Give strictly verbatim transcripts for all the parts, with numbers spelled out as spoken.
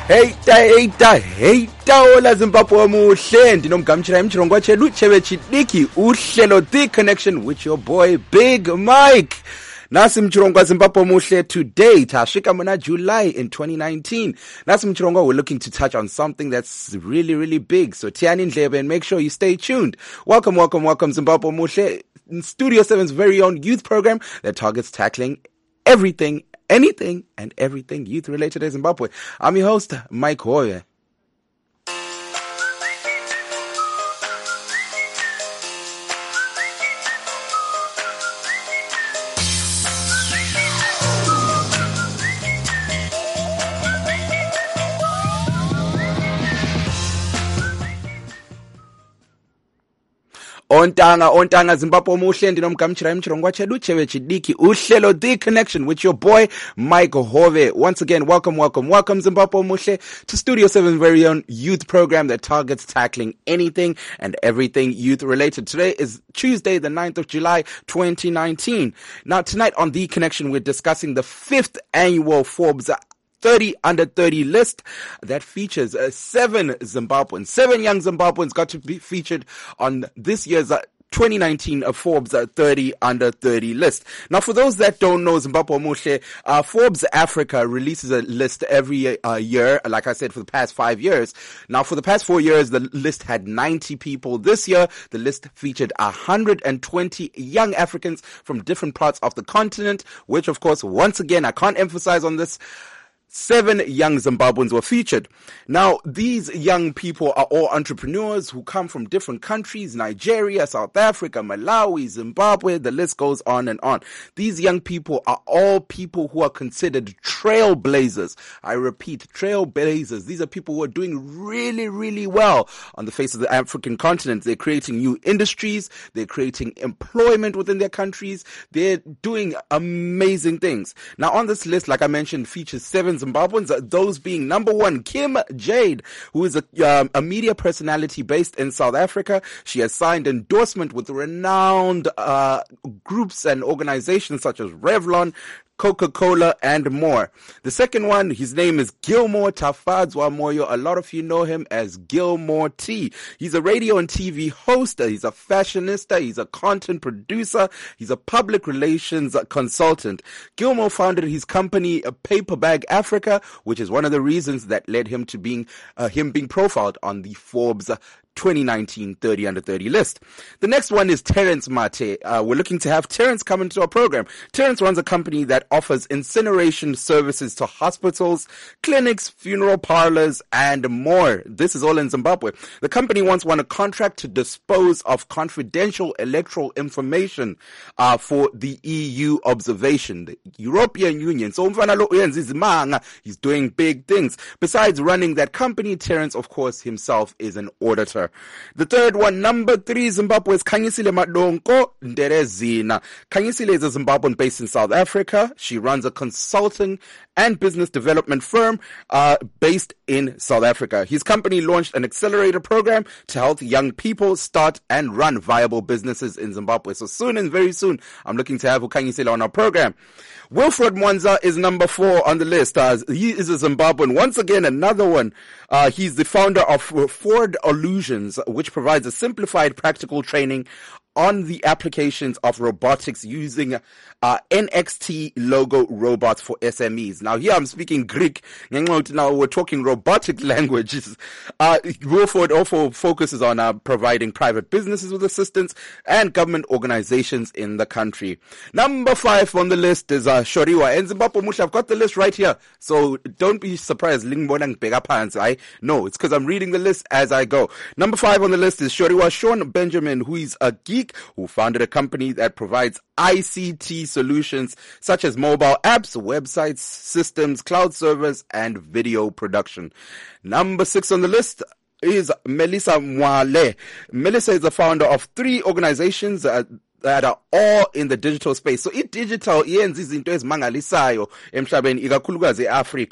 Heita heita heita ola Zimbabwe muhle ndinomgamtshira imchirongo wachelu chebe chidiki uhlelo The Connection with your boy Big Mike. Nasi mchirongo Zimbabwe muhle today tashika mona July in twenty nineteen. Nasi mchirongo we're looking to touch on something that's really really big. So tiani ndlebe and make sure you stay tuned. Welcome welcome welcome Zimbabwe muhle. Studio seven's very own youth program that targets tackling everything, anything, and everything youth-related in Zimbabwe. I'm your host, Mike Hoyer. Ontanga, ontanga, Zimbabwe muhle ndinomgamtshira imchirongo wachelu chebe chidiki uhlelo The Connection with your boy Mike Hove. Once again, welcome, welcome, welcome Zimbabwe muhle to Studio seven's very own youth program that targets tackling anything and everything youth related. Today is Tuesday, the ninth of July, twenty nineteen. Now tonight on The Connection, we're discussing the fifth annual Forbes thirty under thirty list that features uh, seven Zimbabweans, seven young Zimbabweans got to be featured on this year's uh, twenty nineteen uh, Forbes uh, thirty under thirty list. Now, for those that don't know, Zimbabwe Mushe, uh, Forbes Africa releases a list every uh, year, like I said, for the past five years. Now, for the past four years, the list had ninety people. This year, the list featured one hundred twenty young Africans from different parts of the continent, which, of course, once again, I can't emphasize on this, seven young Zimbabweans were featured. Now, these young people are all entrepreneurs who come from different countries, Nigeria, South Africa, Malawi, Zimbabwe, the list goes on and on. These young people are all people who are considered trailblazers. I repeat, trailblazers. These are people who are doing really, really well on the face of the African continent. They're creating new industries. They're creating employment within their countries. They're doing amazing things. Now, on this list, like I mentioned, features seven Zimbabweans, those being number one, Kim Jade, who is a, um, a media personality based in South Africa. She has signed endorsement with renowned uh, groups and organizations such as Revlon, Coca-Cola, and more. The second one, his name is Gilmore Tafadzwa Moyo. A lot of you know him as Gilmore T. He's a radio and T V host. He's a fashionista. He's a content producer. He's a public relations consultant. Gilmore founded his company, Paper Bag Africa, which is one of the reasons that led him to being, uh, him being profiled on the Forbes twenty nineteen thirty under thirty list. The next one is Terence Mate. Uh, we're looking to have Terence come into our program. Terence runs a company that offers incineration services to hospitals, clinics, funeral parlors, and more. This is all in Zimbabwe. The company once won a contract to dispose of confidential electoral information uh, for the E U observation, the European Union. So he's doing big things. Besides running that company, Terence, of course, himself is an auditor. The third one, number three, Zimbabwe is Khanyisile Madonko Nderezina. Khanyisile is a Zimbabwean based in South Africa. She runs a consulting and business development firm uh, based in South Africa. His company launched an accelerator program to help young people start and run viable businesses in Zimbabwe. So soon and very soon, I'm looking to have Khanyisile on our program. Wilfred Mwanza is number four on the list. Uh, he is a Zimbabwean. Once again, another one. Uh, he's the founder of Ford Illusions, which provides a simplified practical training on the applications of robotics using uh, N X T logo robots for S M Es. Now here I'm speaking Greek. Now we're talking robotic languages. Uh, Wilford also focuses on uh, providing private businesses with assistance and government organizations in the country. Number five on the list is uh, Shoriwa. And Zimbabwe Musha, I've got the list right here. So don't be surprised. I No, it's because I'm reading the list as I go. Number five on the list is Shoriwa Sean Benjamin, who is a geek who founded a company that provides I C T solutions such as mobile apps, websites, systems, cloud servers, and video production. Number six on the list is Melissa Mwale. Melissa is the founder of three organizations uh, that are all in the digital space. So i-digital yenza izinto ezimangalisayo emhlabeni ikakhulukazi eAfrica.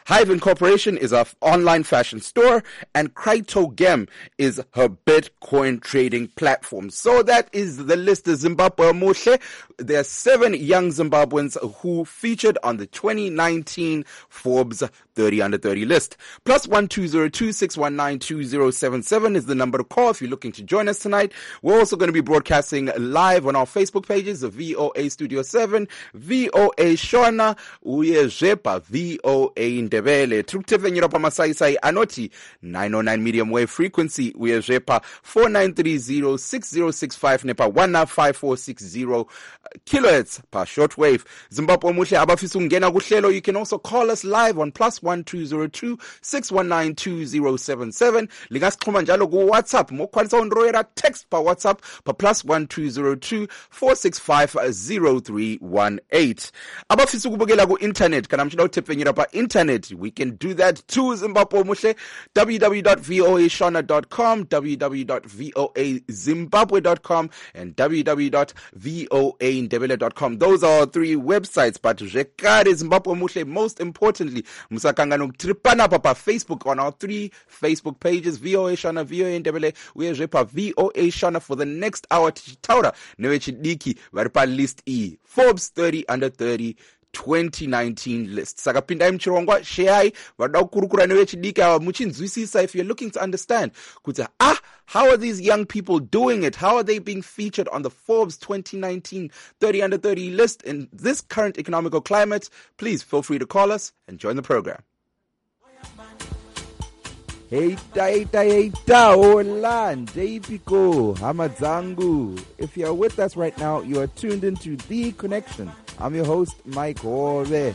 Hive Incorporation is our online fashion store, and Cryptogem is her Bitcoin trading platform. So that is the list of Zimbabwe Muhle. There are seven young Zimbabweans who featured on the twenty nineteen Forbes thirty under thirty list. Plus one two zero two six one nine two zero seven seven is the number to call if you're looking to join us tonight. We're also going to be broadcasting live on our Facebook pages of V O A Studio seven, V O A Shona, uye zvepa V O A Ndebele. Trukutevhenyera pamasaisai anoti nine oh nine medium wave frequency, uye zvepa four nine three zero six zero six five nepa one nine five four six zero kilohertz per shortwave. Zimbabwe Muhle abafisa ukungena kuhlelo, you can also call us live on plus one two zero two six one nine two zero seven seven. Lingasixhuma njalo ku WhatsApp, mokwanisa unroera text pa WhatsApp pa plus one two zero two four six five zero three one eight. Abafisa ukubukela ku internet, kana mchida utephenyera pa internet, we can do that too. Zimbabwe Muhle, w w w dot voa shona dot com, w w w dot voa zimbabwe dot com, and w w w dot voa ndebele dot com. Those are our three websites, but Rekare Zimbabwe Muhle, most importantly, musakanga nokutripana pa Facebook on our three Facebook pages, V O A Shona, V O A Ndebele, uye zvepa V O A Shona. For the next hour tichitaura nevechidiki vari pa list E, Forbes thirty under thirty twenty nineteen list. Saka pindai mchirongwa, share vada kukurukura nevechidiki ava muchinzwisisa. If you're looking to understand kuti ah how are these young people doing it, how are they being featured on the Forbes twenty nineteen thirty under thirty list in this current economical climate, please feel free to call us and join the program. Heita, heita, heita, hola, Ndepiko, Hamadzangu. If you're with us right now, you are tuned into The Connection. I'm your host, Mike Hove.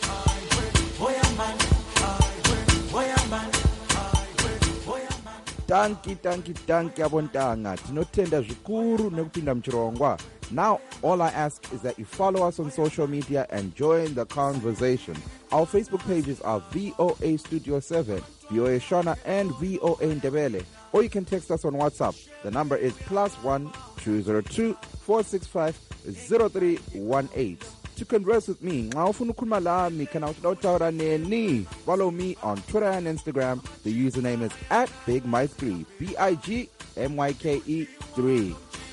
Tanki, tanki, tanki, abontanga. Tinotenda zvikuru nekupinda mchirongwa. Now, all I ask is that you follow us on social media and join the conversation. Our Facebook pages are V O A Studio seven, V O A Shona, and V O A Ndebele. Or you can text us on WhatsApp. The number is plus one two zero two four six five zero three one eight. To converse with me, follow me on Twitter and Instagram. The username is at Big Mike three, B I G M Y K E three.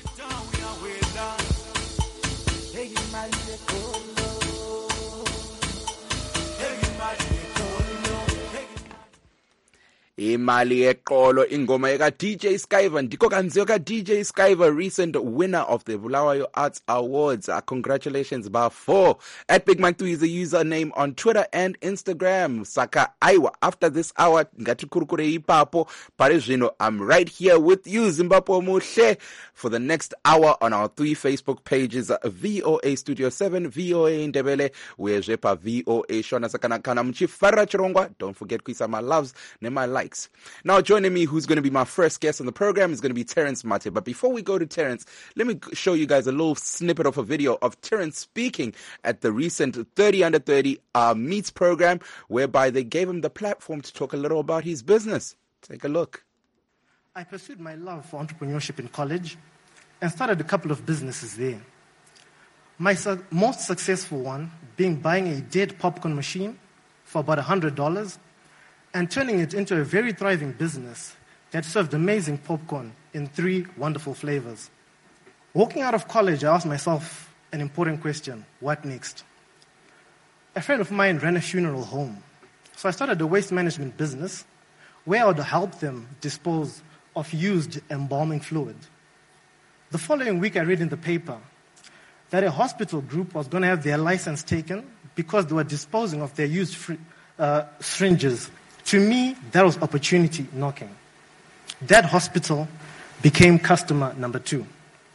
Imali eqolo, ingoma eka D J Skyver, ndiko kanziyo ka D J Skyver, recent winner of the Bulawayo Arts Awards. Uh, congratulations bafo. At Big Man two is a username on Twitter and Instagram. Saka aiwa, after this hour ngati kurukure ipapo parezvino, I'm right here with you, Zimbabwe Muhle, for the next hour on our three Facebook pages, uh, V O A Studio seven, V O A Ndebele, uyezepa V O A Shona. Sakana kana mchifara chirongwa, don't forget kuisa my loves ne my likes. Now joining me, who's going to be my first guest on the program, is going to be Terrence Mate. But before we go to Terrence, let me show you guys a little snippet of a video of Terrence speaking at the recent thirty under thirty uh, Meets program, whereby they gave him the platform to talk a little about his business. Take a look. I pursued my love for entrepreneurship in college and started a couple of businesses there. My su- most successful one being buying a dead popcorn machine for about one hundred dollars and turning it into a very thriving business that served amazing popcorn in three wonderful flavors. Walking out of college, I asked myself an important question: what next? A friend of mine ran a funeral home, so I started a waste management business where I would help them dispose of used embalming fluid. The following week, I read in the paper that a hospital group was going to have their license taken because they were disposing of their used fr- uh, syringes. To me, that was opportunity knocking. That hospital became customer number two.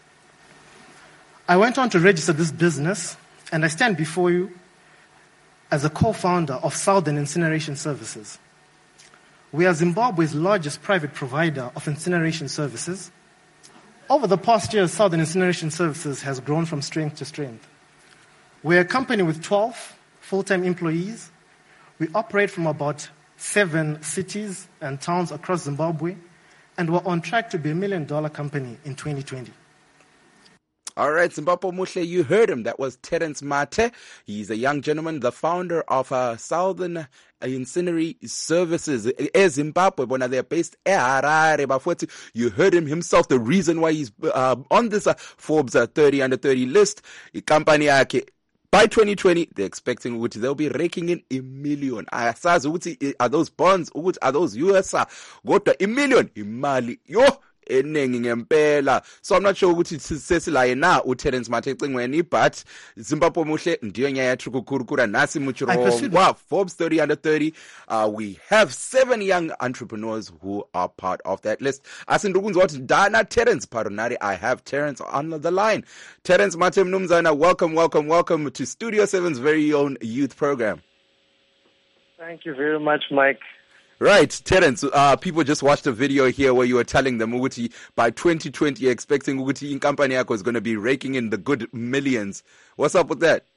I went on to register this business, and I stand before you as a co-founder of Southern Incineration Services. We are Zimbabwe's largest private provider of incineration services. Over the past years, Southern Incineration Services has grown from strength to strength. We're a company with twelve full-time employees. We operate from about seven cities and towns across Zimbabwe, and we're on track to be a million-dollar company in twenty twenty. All right, Zimbabwe Muhle, you heard him. That was Terence Mate. He's a young gentleman, the founder of uh, Southern Incendiary Services. eZimbabwe, bona they're based eHarare. Bafowethu, you heard him himself, the reason why he's uh, on this uh, Forbes uh, thirty under thirty list. Company yakhe, by twenty twenty, they're expecting ukuthi they'll be raking in a million. Asazi ukuthi are those bonds, ukuthi are those U S A, kodwa a million, imali, yo, eningi ngempela. So I'm not sure ukuthi sesilaye na uTerence Mate ecingweni, but Zimbabwe Muhle ndiyo nyaya yathi kukurukura nasi muchirongwa Forbes thirty under thirty. Uh, we have seven young entrepreneurs who are part of that list. Asindukunzwa wathi Dana Terence Paronari. I have Terence on the line. Terence Mate mnumzana, welcome, welcome, welcome to Studio seven's very own youth program. Thank you very much, Mike. Right, Terence, uh, people just watched a video here where you were telling them Uguti by twenty twenty you're expecting Uguti in company yako is going to be raking in the good millions. What's up with that?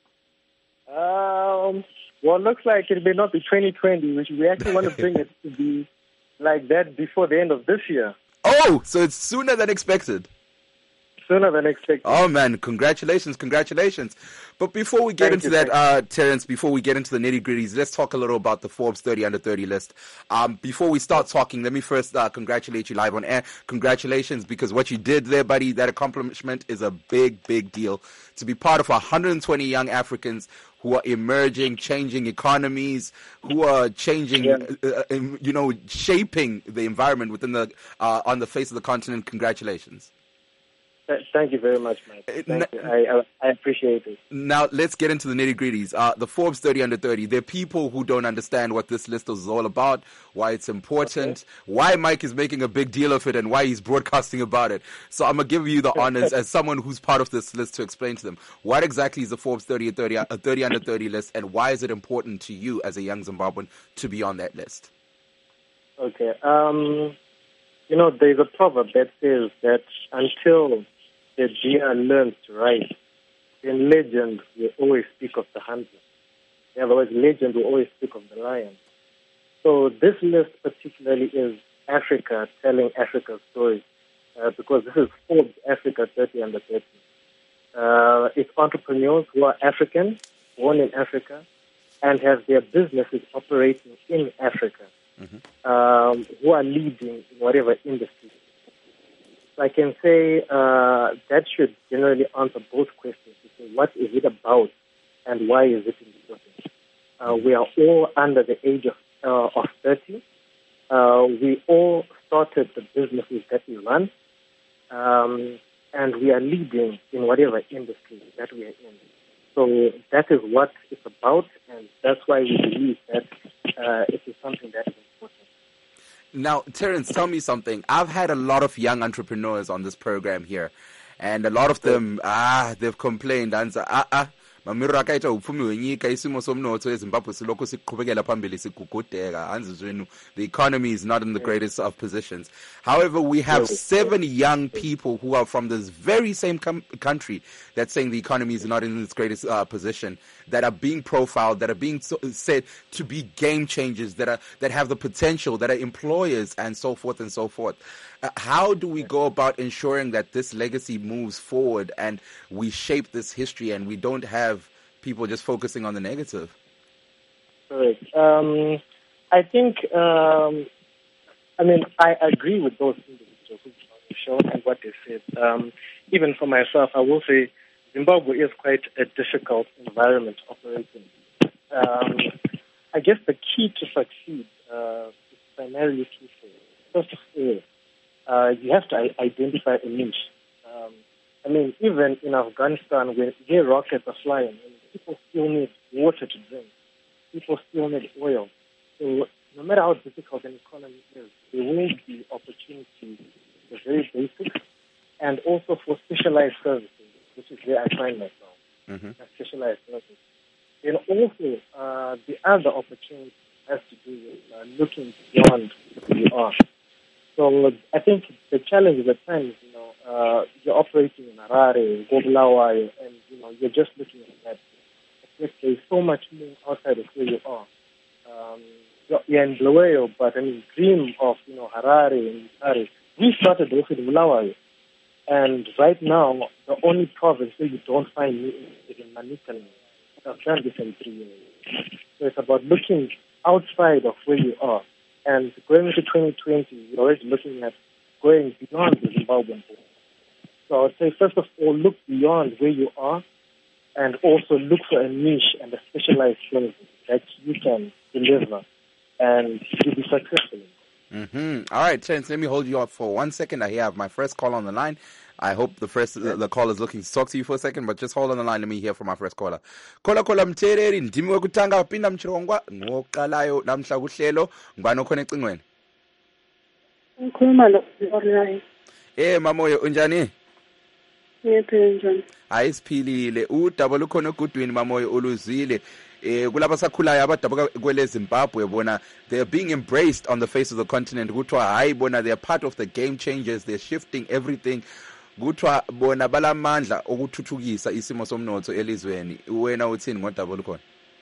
Um, well, it looks like it may not be twenty twenty, which we actually want to bring it to be like that before the end of this year. Oh, so it's sooner than expected. Sooner than expected. Oh, man, congratulations, congratulations. But before we get Thank into you, that, uh, Terence, before we get into the nitty-gritties, let's talk a little about the Forbes thirty under thirty list. Um, before we start talking, let me first uh, congratulate you live on air. Congratulations, because what you did there, buddy, that accomplishment is a big, big deal. To be part of one hundred twenty young Africans who are emerging, changing economies, who are changing, Yeah. uh, uh, you know, shaping the environment within the uh, on the face of the continent. Congratulations. Th- Thank you very much, Mike. Uh, Thank n- you. I, I, I appreciate it. Now, let's get into the nitty-gritties. Uh, the Forbes thirty under thirty, there are people who don't understand what this list is all about, why it's important, why Mike is making a big deal of it, and why he's broadcasting about it. So I'm going to give you the honors as someone who's part of this list to explain to them, what exactly is the Forbes thirty, thirty, uh, thirty under thirty list, and why is it important to you as a young Zimbabwean to be on that list? Okay. Um, you know, there's a proverb that says that until the deer learns to write, then legend will always speak of the hunter. In other words, legend will always speak of the lion. So this list particularly is Africa telling Africa's story, uh, because this is Forbes Africa thirty under thirty. Uh, it's entrepreneurs who are African, born in Africa, and have their businesses operating in Africa, mm-hmm. um, who are leading in whatever industry. So I can say uh, that should generally answer both questions. What is it about and why is it important? Uh, we are all under the age of, uh, of thirty. Uh, we all started the businesses that we run, um, and we are leading in whatever industry that we are in. So that is what it's about, and that's why we believe that uh, it is something that is important. Now, Terence, tell me something. I've had a lot of young entrepreneurs on this program here, and a lot of them, ah, they've complained and said, ah, ah, mamiro akaita upfumi wenyika isimo somnotho eZimbabwe silokho siqhubekela phambili sigugudeka anzizwenu. The economy is not in the greatest of positions. However, we have seven young people who are from this very same com- country that's saying the economy is not in its greatest uh, position, that are being profiled, that are being so, said to be game changers, that are that have the potential, that are employers, and so forth and so forth. Uh, how do we go about ensuring that this legacy moves forward and we shape this history and we don't have people just focusing on the negative? Correct. Um, I think, um, I mean, I agree with those individuals who are on the show and what they said. Um, even for myself, I will say Zimbabwe is quite a difficult environment to operate in. Um, I guess the key to succeed uh, is primarily twofold. First of all, uh, you have to identify a niche. Um, I mean, even in Afghanistan, where their rockets are flying, I mean, people still need water to drink. People still need oil. So no matter how difficult an economy is, there will be opportunities for very basic and also for specialized services, which is where I find myself, mm-hmm. specialized services. And also, uh, the other opportunity has to do with uh, looking beyond who you are. So I think the challenge is at times, you know, uh, you're operating in Harare, Gobulawayo, and, you know, you're just looking at that. There's so much more outside of where you are. Um, you're in Bulawayo, but I mean, dream of, you know, Harare and Harare. We started also in Bulawayo. And right now, the only province where you don't find me is in Manicaland. I've done this in three years. So it's about looking outside of where you are. And going into twenty twenty, we're already looking at going beyond the Zimbabwean border. So I would say, first of all, look beyond where you are and also look for a niche and a specialized skill that you can deliver and you'll be successful. Mm-hmm. All right, Terence, let me hold you up for one second. I have my first call on the line. I hope the first the, the caller is looking to talk to you for a second, but just hold on the line. Let me hear from my first caller. Caller, caller, mthereri ndimi wekutanga wapinda mchirongwa ngoqalayo namhla kuhlelo ngubani okhona ecingweni? Ngikhuluma lo online. Eh mamoyo unjani? Ngiyaphila njani? Hayi siphilile. Udaba lukhona egudwini mamoyo oluzile. Eh kulaba sakhulayo abadabuka kwele Zimbabwe bona they are being embraced on the face of the continent. Kuthiwa hayi bona they are part of the game changers, they're shifting everything. Kuthiwa bona balamandla okuthuthukisa isimo somnotho elizweni. Wena uthini ngodaba olukhona?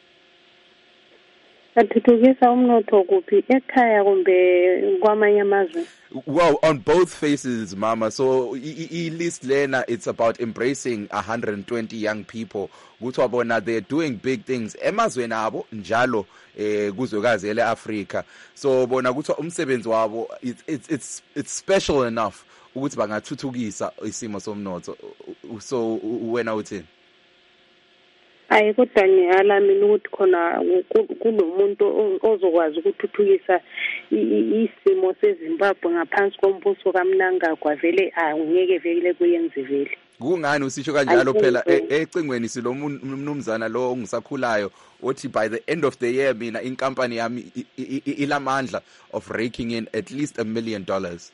Athuthukisa umnotho kuphi ekhaya kumbe kwamanye amazwe? Well, on both faces, Mama. So, e-list lena, it's about embracing one hundred twenty young people. Kuthiwa bona they're doing big things. Emazweni abo njalo eh kuzwekazi ele Africa. So bona kuthiwa umsebenzi wabo it's it's it's it's special enough ukuthi bangathuthukisa isimo somnotho. So wena uthini? Hayi kodwa ngiyala mina ukuthi khona kunomuntu ozokwazi ukuthuthukisa isimo seZimbabwe ngaphansi kombuso kaMnangagwa vele angeke vele kuyenze vele. Kungani usisho kanjalo phela ecingweni silo mnumzana lo ongisakhulayo othi by the end of the year mina inkampani yami ilamandla of raking in at least a million dollars.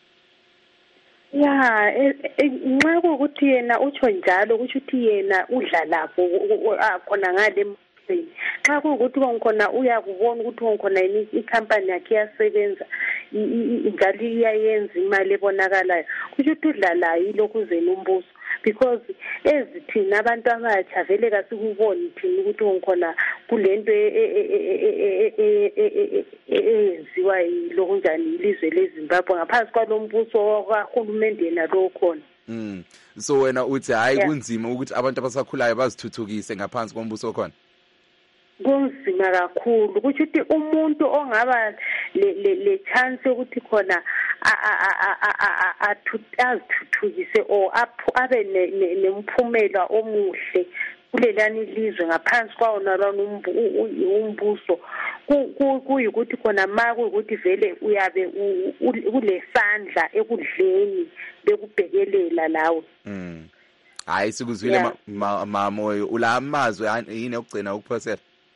Ya nxa ukuthi yena utsho njalo kusho ukuthi yena udla lapho khona ngale emthini nxa ukuthi konkhona uyakubona ukuthi konkhona ikhampani yakhe yasebenza njalo iyayenza imali ebonakalayo kusho ukuthi udla la yilokhu zena umbuso because ezithina abantu abatsha vele kasikuboni thina ukuthi konkhona kulento eyenziwa yilokhu njani ilizwe leZimbabwe ngaphansi kwalombuso kahulumende nalo khona. Mm. So wena uthi hayi kunzima ukuthi abantu abasakhulayo bazithuthukise ngaphansi kombuso khona? Kunzima kakhulu ukuthi uthi umuntu ongaba le le chance ukuthi khona azithuthukise o abe nemphumela omuhle kulelani ilizwe ngaphansi kwawona lwana umbuso kuyikuthi khona ma kuyikuthi vele uyabe kulesandla ekudleni bekubhekelela lawo. Mm. Hayi sikuzwile mamoyo ulamazwe yini ukugcina ukuphosela?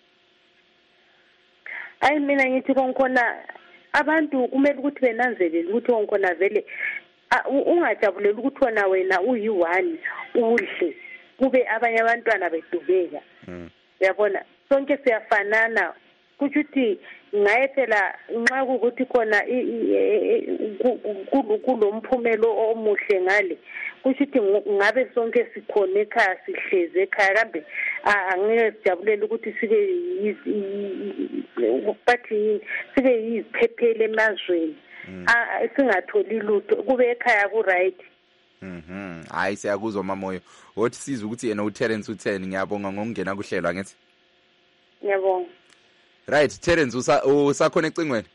Hayi mina ngithi konkhona abantu kumele ukuthi benanzelele ukuthi konkhona vele ungajabulela ukuthi wena wena uyi-one udle kube abanye abantwana bedubeka. Uyabona sonke siyafanana kusho ukuthi ngaye phela nxa kukuthi khona kulomphumelo omuhle ngale kusho ukuthi ngabe sonke sikhona ekhaya sihleze ekhaya kambe angeke sijabulela ukuthi sibe bathi sibe yiziphephele emazweni singatholi lutho kube ekhaya ku right. Mhm. Hayi siyakuzwa mamoyo. Wothi sizwe ukuthi yena uTerence utheni ngiyabonga ngokungena kuhlelo angithi. Ngiyabonga. Right, Terence usakhona ecingweni?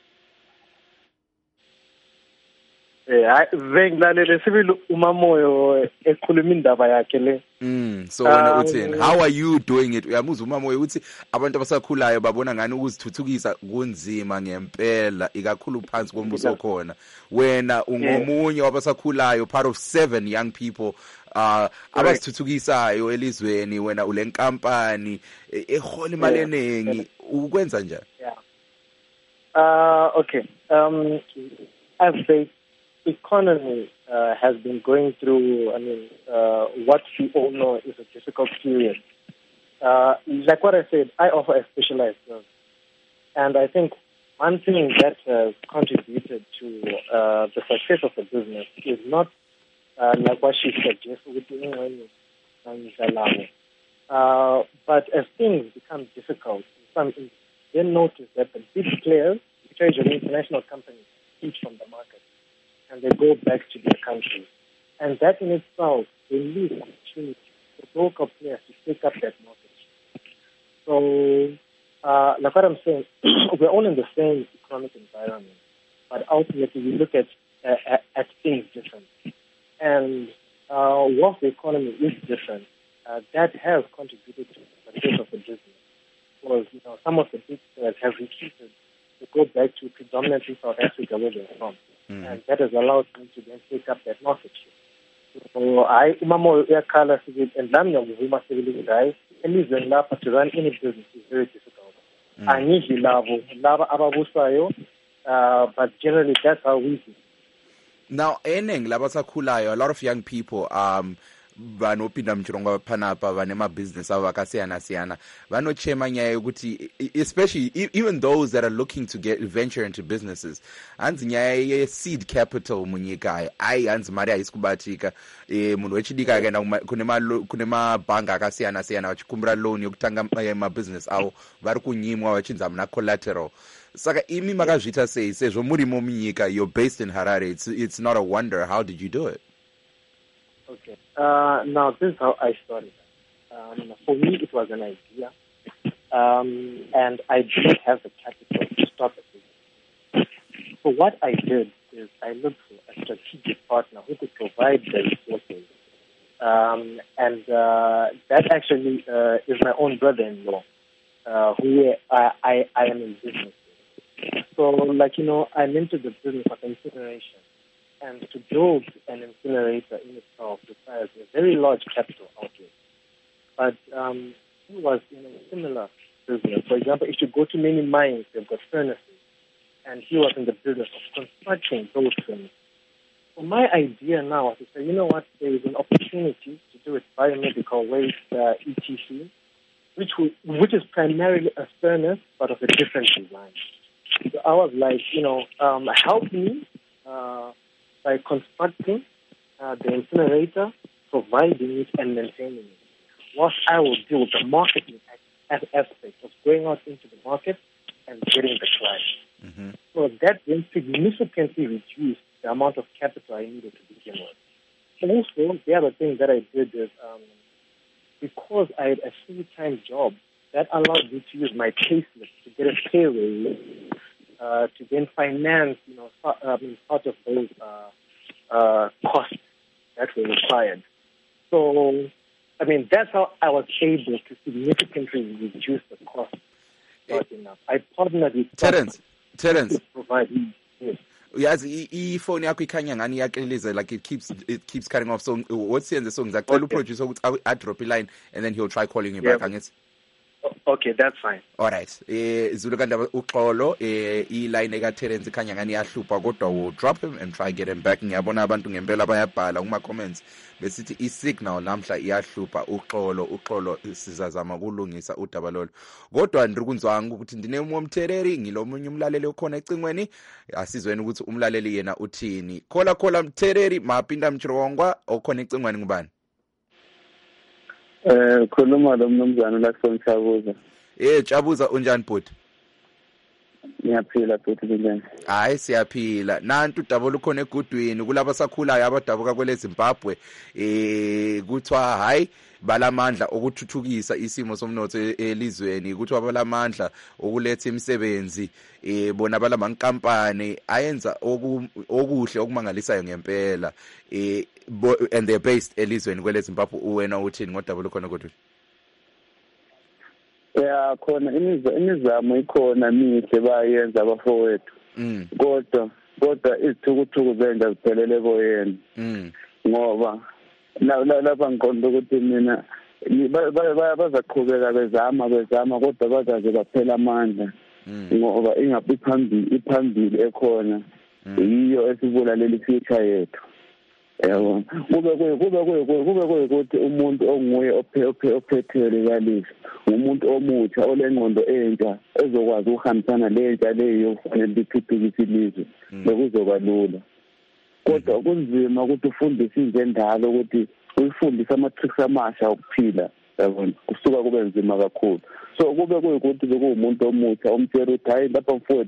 Eh hayi vengilalele sibili umamoyo ekhuluma indaba yakhe le. Mm, so wena uthini? How are you doing it? Uyamuzwa umamoyo ukuthi abantu abasakhulayo babona ngani ukuzithuthukisa kunzima ngempela ikakhulu phansi kombuso khona. Wena ungomunye wabasakhulayo part of seven young people uh abasithuthukisayo elizweni wena ule nkampani ehola imali eningi ukwenza njani? Yeah. Uh okay. Um as the economy uh, has been going through, I mean, uh, what we all know is a difficult period. Uh, like what I said, I offer a specialized service. And I think one thing that has contributed to uh, the success of the business is not uh, like what she suggests with doing uh, but as things become difficult, some then notice that the big players, which are international companies, eat from the market. And they go back to their countries. And that in itself releases opportunity for local players to take up that market. So, uh, like what I'm saying, we're all in the same economic environment, but ultimately we look at uh, at, at things differently. And uh, whilst the economy is different, uh, that has contributed to the success of the business. Because you know, some of the big players have retreated to go back to predominantly South Africa where they're from, mm-hmm. and that has allowed them to then take up that market share. So I, umamo uyakhala sithi and lami ngiyavuma sibili guys, elizweni lapha to run any business is very difficult. Anidli labo laba ababusayo, uh, but generally that's how we do. Now, ening labasakhulayo, a lot of young people um vanopinda mchirongo panapa vanema business avo vakasiyana siyana vanochema nyaya yekuti, especially even those that are looking to get venture into businesses, hanzi nyaya ye-seed capital munyika ai hanzi mari haisi kubatika. E, munhu wechidiki akaenda kune mabhanga akasiyana siyana vachikumbira loan yokutanga mabusiness avo vari kunyimwa vachinzi hamuna collateral. Saka imi makazviita sei sezvo murimo munyika, you're based in Harare? It's, it's not a wonder. How did you do it? Okay. Uh, now, this is how I started. Um, for me, it was an idea, um, and I didn't have the capital to start the business. So what I did is I looked for a strategic partner who could provide the resources, um, and uh, that actually uh, is my own brother-in-law, uh, who I, I, I am in business with. So, like, you know, I'm into the business of incineration. And to build an incinerator in itself requires a very large capital outlay. But um, he was in a similar business. For example, if you go to many mines, they've got furnaces. And he was in the business of constructing those furnaces. So my idea now was to say, you know what, there is an opportunity to do it biomedical waste, uh, et cetera, which, will, which is primarily a furnace, but of a different design. So I was like, you know, um, help me uh, by constructing uh, the incinerator, providing it, and maintaining it. What I will do with the marketing aspect of going out into the market and getting the client. Mm-hmm. So that then significantly reduced the amount of capital I needed to begin with. Also, the other thing that I did is um, because I had a full-time job, that allowed me to use my payslip to get a pay raise, uh, to then finance, you know, part, I mean, part of those uh, uh, costs that were required. So, I mean, that's how I was able to significantly reduce the cost. Enough. I partnered with Terence, Terence. to provide. Yes. Yes, iphone yakho ikhanya ngani yakeleza, like it keeps it keeps cutting off. So what's in the song? Like tell producer I drop a line and then he'll try calling you yeah. back. But... Okay, that's fine. All right. Eh Zulu kandaba uxolo eh iline eka Terence ikhanya ngani yahlupha kodwa we'll drop him and try get him back. Ngiyabona abantu ngempela bayabhala kuma comments besithi isignal namhla iyahlupha uxolo uxolo sizazama kulungisa udaba lolo. Kodwa ndikunzwanga ukuthi ndinemumo umthereri ngilomunye umlaleli okhona ecingweni asizweni ukuthi umlaleli yena uthini. Khola khola mthereri mapinda mchirongwa okhona ecingweni ngubani? Eh khuluma lo mnumzana la Sonchabuza. Eh Chabuza unjani bhuti? Ngiyaphila bhuti njani? Hayi siyaphila. Nantu udaba lukhona egudwini kulabo sakhulayo abadabuka kwele Zimbabwe eh kuthiwa hayi balamandla okuthuthukisa isimo somnotho elizweni, kuthiwa balamandla okuletha imisebenzi eh bona balamankampani ayenza okuhle okumangalisayo ngempela eh and they're based elizweni kwele Zimbabwe. Wena uthini ngodaba lukhona kodwa? Yeah, khona imizamo ikhona mihle bayenza abafowethu. Mm. Kodwa kodwa izithukuthuku zenza ziphelele koyena. Mm. Ngoba la lapha ngiqonda ukuthi mina bazaqhubeka bezama bezama kodwa bazaze baphela amandla. Ngoba ingaphi phambili iphambili ekhona yiyo esibulalela future yethu. Yabo kube kube kube kube ukuthi umuntu onguye ophethele kalisi umuntu omutsha olengqondo entsha ezokwazi ukuhambisana lentsha leyo kufanele ithuthukise ilizwe bekuzoba lula. Kodwa kunzima ukuthi ufundise inzendalo ukuthi uyifundise ama-tricks amasha okuphila, yabona kusuka kube nzima kakhulu. So kube kuyikuthi bekuwumuntu omutsha omtshela ukuthi hayi lapha mfowethu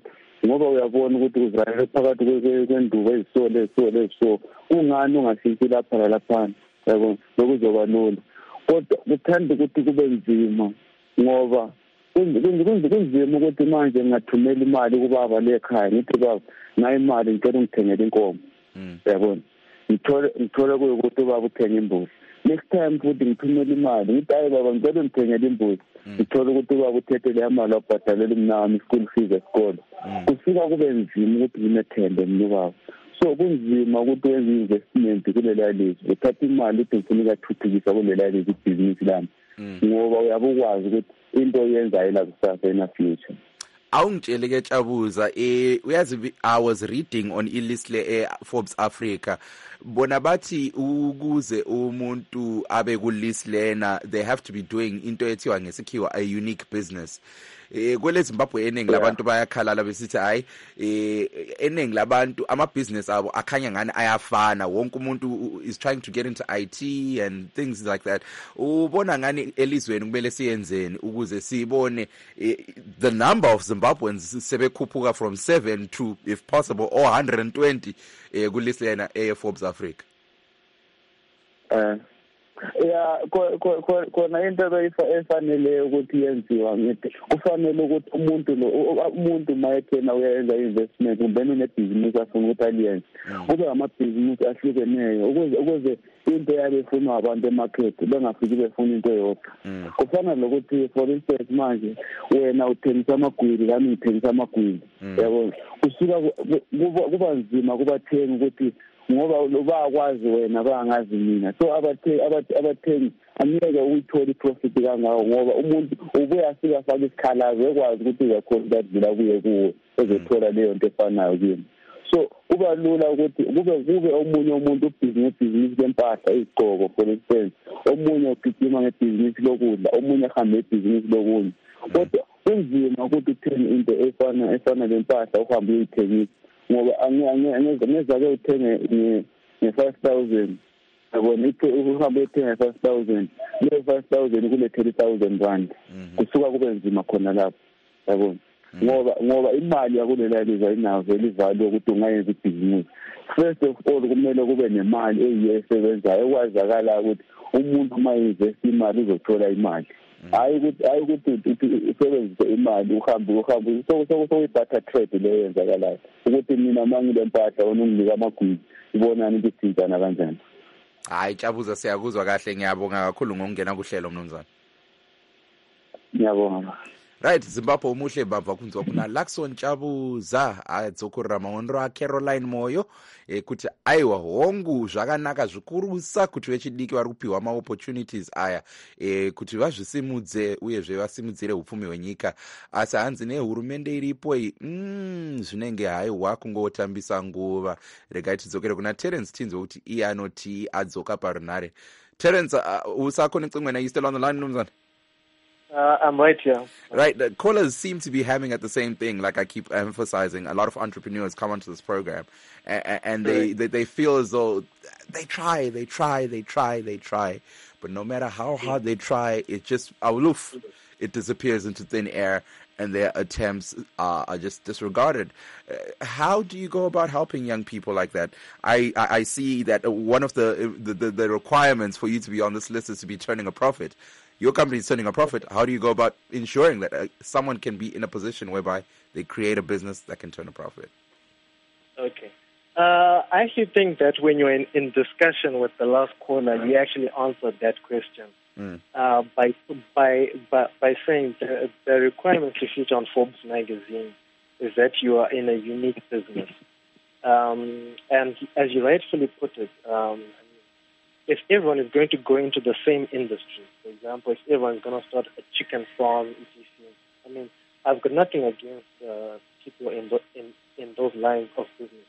ngoba uyabona ukuthi uzayele phakathi kwendubo eziso leso leso ungani ungashintshi lapha lapha yabo lokuzoba lula kodwa kuthanda ukuthi kube nzima ngoba kunzima ukuthi manje ngingathumela imali kubaba lekhaya ngithi baba nayo imali ngicela ngithengele inkomo yabona ngithole ngithole ukuthi baba uthenga imbuzi next time futhi ngithumela imali ngithi hayi baba ngicela ngithengele imbuzi ngithole ukuthi baba uthethe le mali obhadalela umnami school fees esikole kufika kube nzima ukuthi ngimethembe mnubaba so kunzima ukuthi wenze investment kulela lizwe uthatha imali uthi ngifuna ukuthuthukisa kulela lizwe ibhizinisi lami ngoba uyabukwazi ukuthi into yenzayo la kusasa in the future. Awungitshele ke Tshabuza eh uyazi I was reading on ilist le eh, Forbes Africa bona bathi ukuze umuntu abe ku list lena they have to be doing into ethiwa ngesikhiwa a unique business. Eh kwele Zimbabwe eningi labantu bayakhalala besithi hayi eh eningi labantu ama business abo akhanya ngani ayafana wonke umuntu is trying to get into I T and things like that. Ubona ngani elizweni kumele siyenzeni ukuze sibone eh, the number of Zimbabweans sebekhuphuka from seven to if possible or one hundred twenty eh ku list lena eh Forbes Africa. Eh ya kona into efanele ukuthi yenziwa ngithi kufanele ukuthi umuntu lo umuntu mayethena uyenza investment kumbe nebusiness afuna ukuthi aliyenze kube amabhizinisi ahlukeneyo ukuze ukuze into yabe ifunwa abantu emarket bengafiki befuna into eyodwa kufana lokuthi for instance manje wena uthengisa amagwili kami ngithengisa amagwili yabo kusuka kuba nzima kubathenga ukuthi ngoba bayakwazi wena bangazi mina so abathengi abathengi angeke uyithole profit kangawo ngoba umuntu ubuya afika afaka isikhalazo ekwazi ukuthi uyakhona ukudlula kuye kuwe ezothola leyo nto efanayo kimi so kuba lula ukuthi kube kube omunye umuntu ubhizinisi business lempahla izigqoko for instance omunye ugijima ngebhizinisi lokudla omunye ahamba ebhizinisi lokunye kodwa kunzima ukuthi uthenge into efana efana lempahla uhambe uyithengisa ngoba angeke ngezake uthenge nge five thousand yabona ithi uhambe uthenga five thousand le five thousand kule thirty thousand rand kusuka kube nzima khona lapho yabona ngoba ngoba imali yakulela liza inayo vele ivalo ukuthi ungayenza ibhizinisi first of all kumele kube nemali eyiyo esebenzayo ekwazakala ukuthi umuntu uma invest imali uzothola imali hayi ukuthi hayi ukuthi usebenzise imali uhambe uhambe so so so ibatha trade le yenzakalayo ukuthi mina mangile mpahla onunginika amagwili ibonani ukuthi sithintana kanjani. Hayi Tshabuza siyakuzwa kahle ngiyabonga kakhulu ngokungena kuhlelo mnumzana. Ngiyabonga. Right Zimbabwe umuhle bava kunzwa kuna Lakson Tshabuza adzokorama onro Caroline Moyo ekuti aiwa hongu zvakanaka zvikurusa kuti vechidiki vari kupiwa ma opportunities aya kuti vazvisimudze uye zvevasimudzire upfumi hwenyika asi hanzi nehurumende iripo mm zvinenge haiwa kungotambisa nguva regai tidzokere kuna Terence Tinzo kuti iye anoti adzoka parunare. Terence uh, usakho necingwena you still on the line mnumzana? Uh, I'm right here. Right. The callers seem to be having at the same thing. Like I keep emphasizing, a lot of entrepreneurs come onto this program and, and they, right. they, they feel as though they try, they try, they try, they try. But no matter how hard they try, it just, awoof, it disappears into thin air and their attempts uh, are just disregarded. Uh, how do you go about helping young people like that? I, I, I see that one of the, the, the requirements for you to be on this list is to be turning a profit. Your company is turning a profit. How do you go about ensuring that uh, someone can be in a position whereby they create a business that can turn a profit? Okay. Uh, I actually think that when you're in, in discussion with the last caller, you actually answered that question mm. uh, by, by by by saying the, the requirement to feature on Forbes magazine is that you are in a unique business. Um, and as you rightfully put it, um, if everyone is going to go into the same industry, for example, if everyone is going to start a chicken farm, et cetera, I mean, I've got nothing against uh, people in, the, in in those lines of businesses.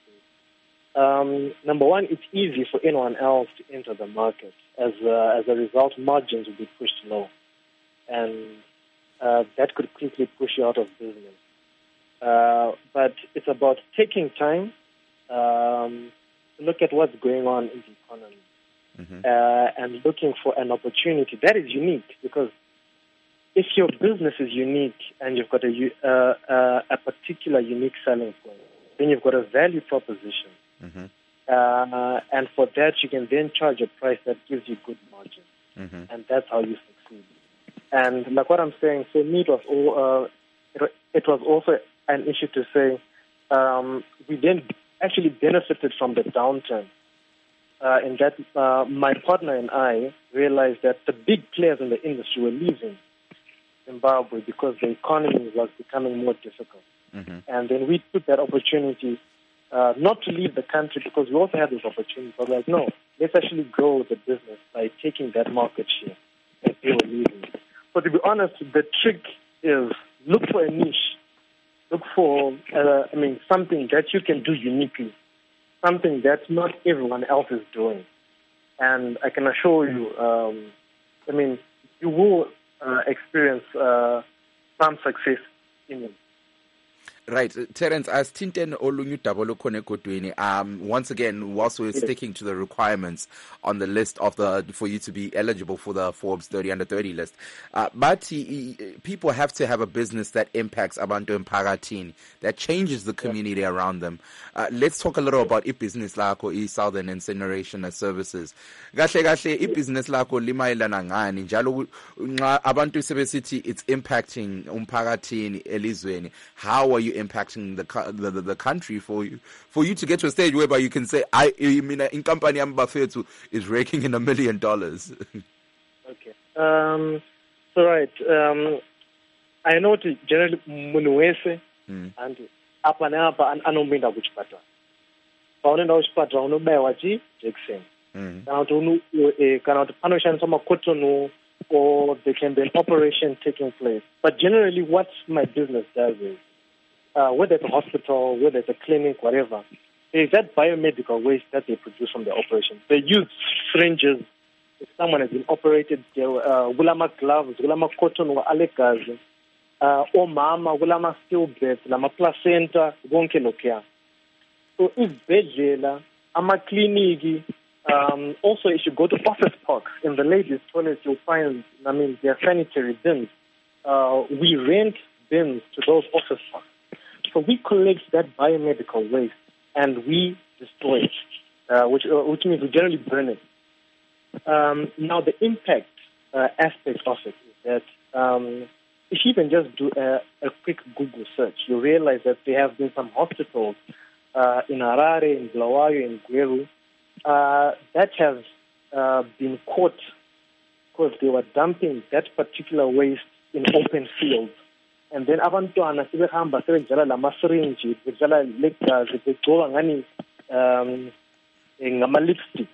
Um, number one, it's easy for anyone else to enter the market. As uh, as a result, margins will be pushed low, and uh, that could quickly push you out of business. Uh, but it's about taking time um, to look at what's going on in the economy. Mm-hmm. Uh, and looking for an opportunity that is unique, because if your business is unique and you've got a uh, uh, a particular unique selling point, then you've got a value proposition. Mm-hmm. Uh, and for that, you can then charge a price that gives you good margin. Mm-hmm. And that's how you succeed. And like what I'm saying, for me, it was, all, uh, it, it was also an issue to say um, we then actually benefited from the downturn. Uh, in that, uh, my partner and I realized that the big players in the industry were leaving Zimbabwe because the economy was becoming more difficult. Mm-hmm. And then we took that opportunity uh, not to leave the country because we also had this opportunity. But like, no, let's actually grow the business by taking that market share that they were leaving. But to be honest, the trick is look for a niche. Look for, uh, I mean, something that you can do uniquely, something that not everyone else is doing. And I can assure you, um, I mean, you will uh, experience uh, some success in it. Right, Terence, as Tinten Olunyu Dabolo Kone Kodweni, um, once again, whilst we're Yes. sticking to the requirements on the list of the, for you to be eligible for the Forbes thirty under thirty list, uh, but he, he- people have to have a business that impacts Abantu Mphakathini, that changes the community around them. Uh, let's talk a little about i-business lakho, i-Southern Incineration Services. Kahle kahle, i-business lakho limayelana ngani, njalo nxa abantu sebesithi it's impacting umphakathini elizweni. How are you impacting the, co- the, the, the country for you, for you to get to a stage whereby you can say, I, I mean, in company Ambafetu is raking in a million dollars. Okay. Um, so right. Um, I know to generally munuwese Mm. and apa na apa an anombinda kuchipata. Paunenda kuchipata unobayiwa chi Jackson. Mm. Kana kuti unu eh, kana kuti panoshandiswa makotoni or there can be an operation taking place. But generally, what my business does is, uh, whether it's a hospital, whether it's a clinic, whatever, there's that biomedical waste that they produce from the operation. They use syringes. If someone has been operated, uh, gulama gloves, gulama cotton or alegazi, uh, or mama, gulama stillbirth, lama placenta, gonke lokia. So if bedlela, ama kliniki, um, also if you go to office parks, in the ladies' toilets, you'll find, I mean, there are sanitary bins. Uh, we rent bins to those office parks. So we collect that biomedical waste and we destroy it, uh, which, uh, which means we generally burn it. Um, now, the impact uh, aspect of it is that um, if you even just do a, a quick Google search, you realize that there have been some hospitals uh, in Harare, in Bulawayo, in Gweru, uh, that have uh, been caught because they were dumping that particular waste in open fields. And then abantwana sebehamba sebedlala lama-syringe, bedlala legazi, begcoka ngani um, ngama-lipstick.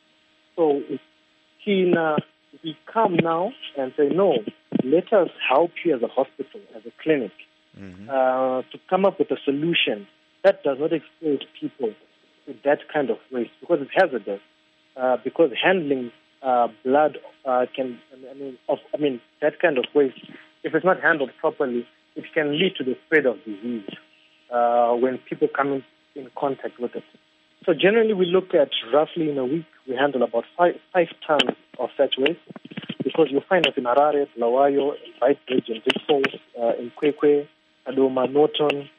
So Tina, we come now and say, no, let us help you as a hospital, as a clinic, Mm-hmm. uh, to come up with a solution that does not expose people to that kind of waste because it's hazardous. Uh, because handling uh, blood uh, can, I mean, of, I mean, that kind of waste, if it's not handled properly, it can lead to the spread of disease uh, when people come in, in contact with it. So generally, we look at roughly in a week, we handle about five, five tons of such waste because you'll find that in Harare, Bulawayo, Beitbridge, in Big Falls, uh, in Kwekwe, Adoma, Norton,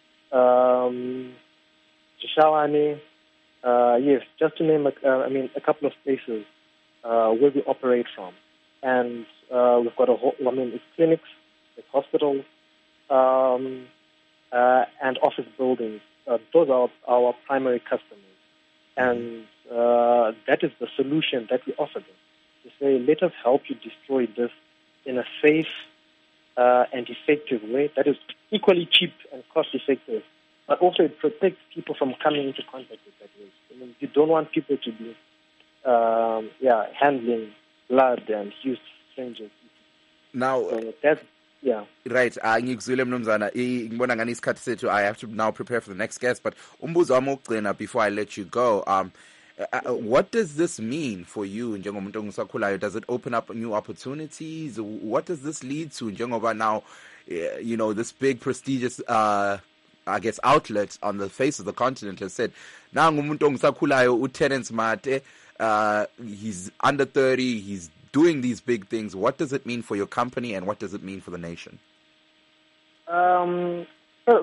um, Chishawane, uh, yes, just to name, a, uh, I mean, a couple of places uh, where we operate from. And uh, we've got a whole, I mean, it's clinics, it's hospitals, um, uh, and office buildings. Uh, those are our primary customers. And uh, that is the solution that we offer them. To say, let us help you destroy this in a safe uh, and effective way that is equally cheap and cost-effective, but also it protects people from coming into contact with that waste. I mean, you don't want people to be um, yeah, handling blood and used syringes. Now, So that's, yeah. right, uh, ngikuzwile mnumzana, I- ngibona ngani isikhathi sethu, I have to now prepare for the next guest, but umbuzo wami wokugcina before I let you go, um, uh, uh, what does this mean for you njengomuntu ongisakhulayo? Does it open up new opportunities? What does this lead to njengoba now, uh, you know, this big prestigious uh, I guess outlet on the face of the continent has said, now ngumuntu ongisakhulayo uTerence Mate, uh, he's under thirty, he's doing these big things. What does it mean for your company and what does it mean for the nation? Um, first,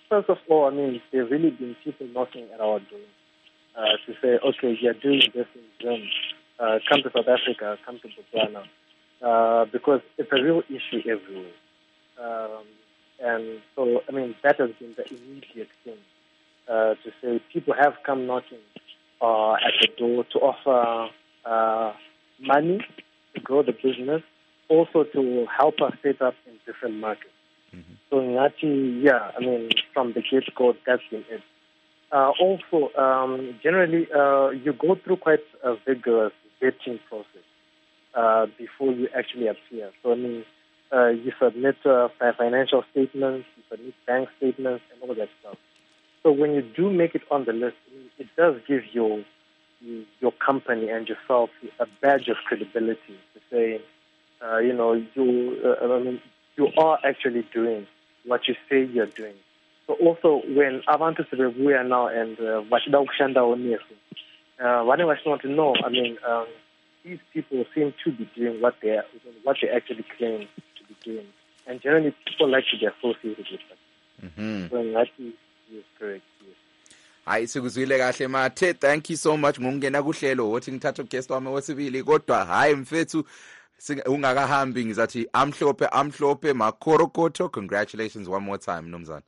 first of all, I mean, there's really been people knocking at our door uh, to say, okay, you're doing this in Zim. Uh, come to South Africa, come to Botswana. Uh, because it's a real issue everywhere. Um, and so, I mean, that has been the immediate thing uh, to say people have come knocking uh, at the door to offer uh, money to grow the business, also to help us set up in different markets. Mm-hmm. So, Ngati, yeah, I mean, from the get-go, that's been it. Uh, also, um, generally, uh, you go through quite a vigorous vetting process uh, before you actually appear. So, I mean, uh, you submit uh, financial statements, you submit bank statements, and all that stuff. So when you do make it on the list, it does give your your company and yourself a badge of credibility to say, uh, you know, you uh, I mean, you are actually doing what you say you're doing. So also when abantu sebebuya now and vachida ukushanda oneso, what I want to know, I mean, um, these people seem to be doing what they what they actually claim to be doing, and generally people like to be associated with them. Mm-hmm. So that is yes, correct. Yes. Hayi sikuzwile kahle Mathe, thank you so much ngokungena kuhlelo wothi ngithatha uguest wami wesibili kodwa hayi mfethu ungakahambi ngizathi amhlophe amhlophe makhorokoto. Congratulations one more time Nomzana.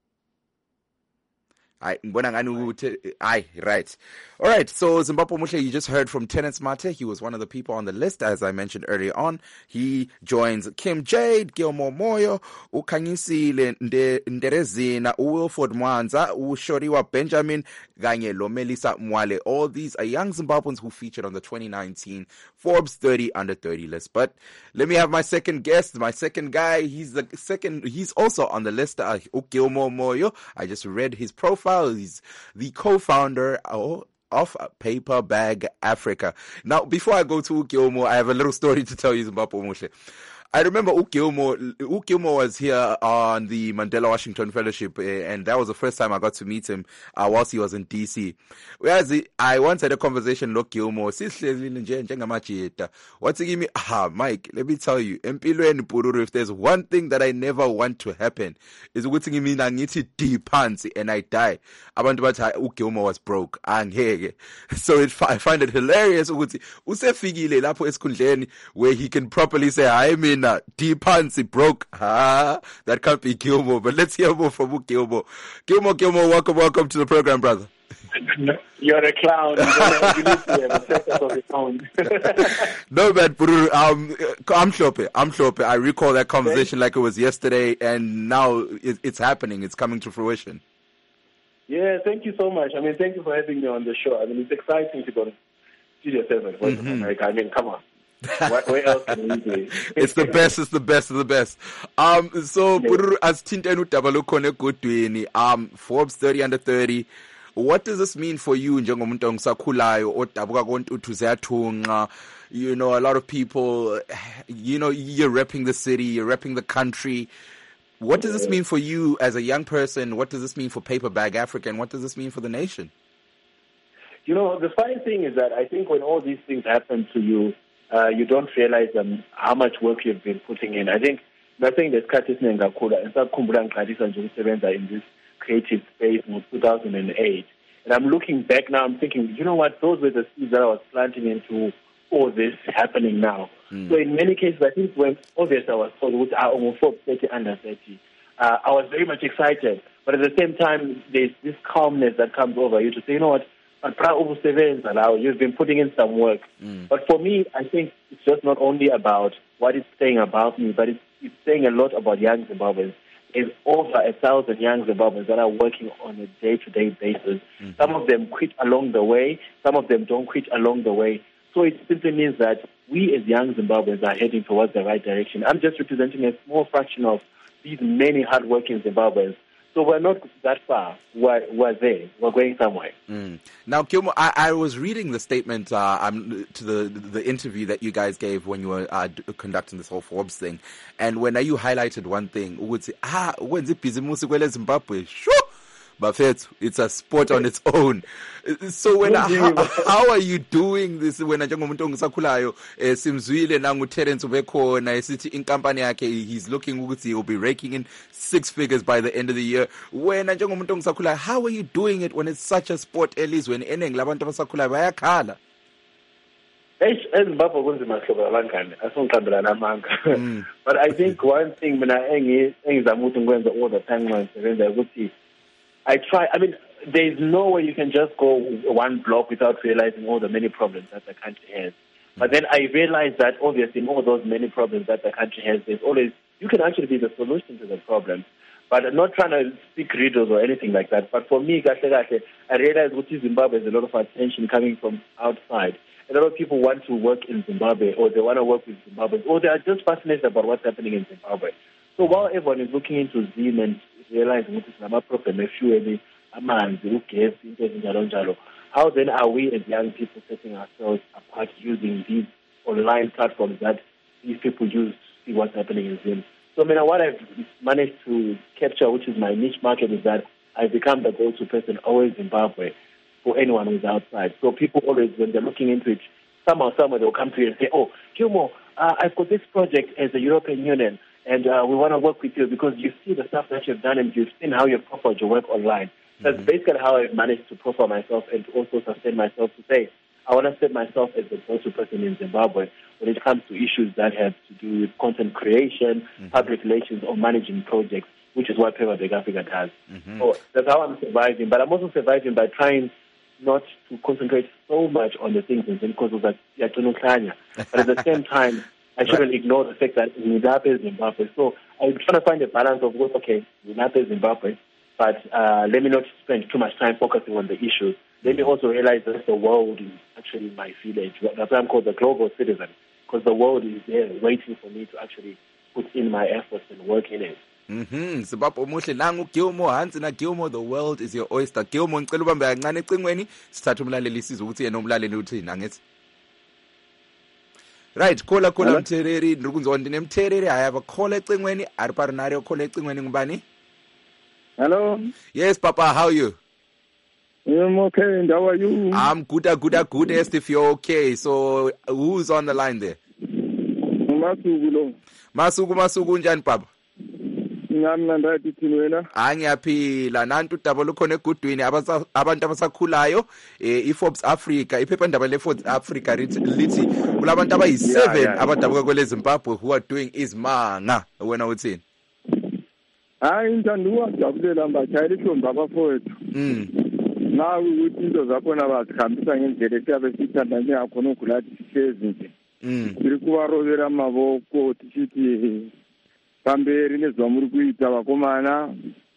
Aye, ngibona ngani ukuthi aye, right. All right, so Zimbabwe Muhle, you just heard from Terence Mate. He was one of the people on the list, as I mentioned earlier on. He joins Kim Jade, Gilmore Moyo, uKhanyisile Nderezina, uWilford Mwanza, uShoriwa Benjamin, kanye lo Melissa Mwale. All these are young Zimbabweans who featured on the twenty nineteen Forbes thirty under thirty list. But let me have my second guest, my second guy. He's the second, he's also on the list, uh, Gilmore Moyo. I just read his profile. He's the co-founder of, of Paper Bag Africa. Now, before I go to Gilmore, I have a little story to tell you, Zimbabwe Muhle. I remember Gilmore, Gilmore was here on the Mandela Washington Fellowship, and that was the first time I got to meet him uh, whilst he was in D C. Whereas he, I once had a conversation with Gilmore, what's he give me? Ah, Mike, let me tell you, if there's one thing that I never want to happen, is what's give me deep pants and I die. Abantu bathi Gilmore was broke. So it, I find it hilarious where he can properly say, I mean, deep pants, he broke. Ah, that can't be Gilmore. But let's hear more from Gilmore. Gilmore, Gilmore, welcome, welcome to the program, brother. You're a clown. You need to have a setup of your own. No, but um, I'm sure. I'm sure. I recall that conversation like it was yesterday, and now it's happening. It's coming to fruition. Yeah, thank you so much. I mean, thank you for having me on the show. I mean, it's exciting to go to Studio Seven, Voice of America. I mean, come on. What, where else can we do? It's the best, it's the best of the best. Um, so, yeah. As Tintenu Tabalukone Gudwini, um, Forbes thirty under thirty, what does this mean for you, Njengomuntu Ngisakhulayo, or Dabuka Gontu Tuzatunga? You know, a lot of people, you know, you're repping the city, you're repping the country. What does this mean for you as a young person? What does this mean for Paper Bag Africa? And what does this mean for the nation? You know, the funny thing is that I think when all these things happen to you, Uh, you don't realize um, how much work you've been putting in. I think nothing that's cut is Nengakhula and Sakhumbula Nkadisa Njokusebenza in this creative space in two thousand eight. And I'm looking back now, I'm thinking, you know what, those were the seeds that I was planting into all this happening now. Mm. So in many cases, I think when obviously I was told, which are homophobe thirty under thirty, uh, I was very much excited. But at the same time, there's this calmness that comes over you to say, you know what, you've been putting in some work. Mm. But for me, I think it's just not only about what it's saying about me, but it's, it's saying a lot about young Zimbabweans. There's over a thousand young Zimbabweans that are working on a day-to-day basis. Mm-hmm. Some of them quit along the way. Some of them don't quit along the way. So it simply means that we as young Zimbabweans are heading towards the right direction. I'm just representing a small fraction of these many hard-working Zimbabweans. So we're not that far. We're, we're there. We're going somewhere. Mm. Now, Gilmore, I, I was reading the statement uh, um, to the the interview that you guys gave when you were uh, conducting this whole Forbes thing, and when you highlighted one thing, would say, ah, when's it busy Zimbabwe? Sure. Bafethu, it's a sport on its own. So when how, how are you doing this when njengomuntu ongisakhulayo eh, simzwile nangu Terence ubekhona esithi inkampani yakhe he's looking ukuthi he will be raking in six figures by the end of the year. When njengomuntu ongisakhulayo, how are you doing it when it's such a sport elizweni eningi labantu abasakhulayo bayakhala? eZimbabwe kunzima hlobo abangani asongiqambela namanga. But I think one thing mina engizama ukuthi ngikwenza all the time when ngisebenza ukuthi I try, I mean, there's no way you can just go one block without realizing all the many problems that the country has. But then I realized that obviously in all those many problems that the country has, there's always, you can actually be the solution to the problem. But I'm not trying to speak riddles or anything like that. But for me, I realized what is Zimbabwe is a lot of attention coming from outside. A lot of people want to work in Zimbabwe, or they want to work with Zimbabwe, or they are just fascinated about what's happening in Zimbabwe. So while everyone is looking into Zim and realizing what is the problem, fuel, amanzi, ugesi, into ezinjalo njalo, how then are we as young people setting ourselves apart using these online platforms that these people use to see what's happening in Zim? So I mean, what I've managed to capture, which is my niche market, is that I've become the go-to person always in Zimbabwe for anyone who's outside. So people always, when they're looking into it, somehow, somewhere they'll come to you and say, oh, Gilmore, uh, I've got this project as the European Union, and uh, we want to work with you because you see the stuff that you've done and you've seen how you've profiled your work online. Mm-hmm. That's basically how I've managed to profile myself and to also sustain myself to say, I want to set myself as the go-to person in Zimbabwe when it comes to issues that have to do with content creation, mm-hmm. public relations, or managing projects, which is what Peva Big Africa does. Mm-hmm. So that's how I'm surviving. But I'm also surviving by trying not to concentrate so much on the things in because of that. But at the same time, I shouldn't right. ignore the fact that Zimbabwe is Zimbabwe. So I'm trying to find a balance of, okay, Zimbabwe is Zimbabwe, but uh, let me not spend too much time focusing on the issues. Let me also realize that the world is actually my village. That's why I'm called the global citizen, because the world is there waiting for me to actually put in my efforts and work in it. Mhm, Zimbabwe muhle nangu Gilmore Hansi na Gilmore, the world is your oyster. Gilmore ngicela ubambe kancane ecingweni sithatha umlaleli sizwe ukuthi yena umlaleli uthini angithi. Right, kola kola Mthereri ndikunzwa ndine Mthereri I have a call ecingweni ari parinari call ecingweni ngubani? Hello. Yes Papa, how are you? I'm okay, and how are you? I'm good, good, good, if you're okay. So who's on the line there? Masugu lo. Masugu Masugu njani Papa? Ngami nandathi thini wena? Angiyaphila nantu udaba lukhona egudwini abantu abasakhulayo eh iForbes Africa iphephandaba leForbes Africa lithi kulabantu abayi seven abadabuka kwele Zimbabwe who are doing izimanga wena uthini? Hayi ngithanduwa jabulela mbatshayela ihlombe abafowethu. Mm. Nawe ukuthi into zakhona bazikhambisa ngendlela etabe sithanda njengakhona ugulathi sihlezi nje. Mm. Siri kuvarovera mavoko tichiti pamberi nezvamuri kuita vakomana.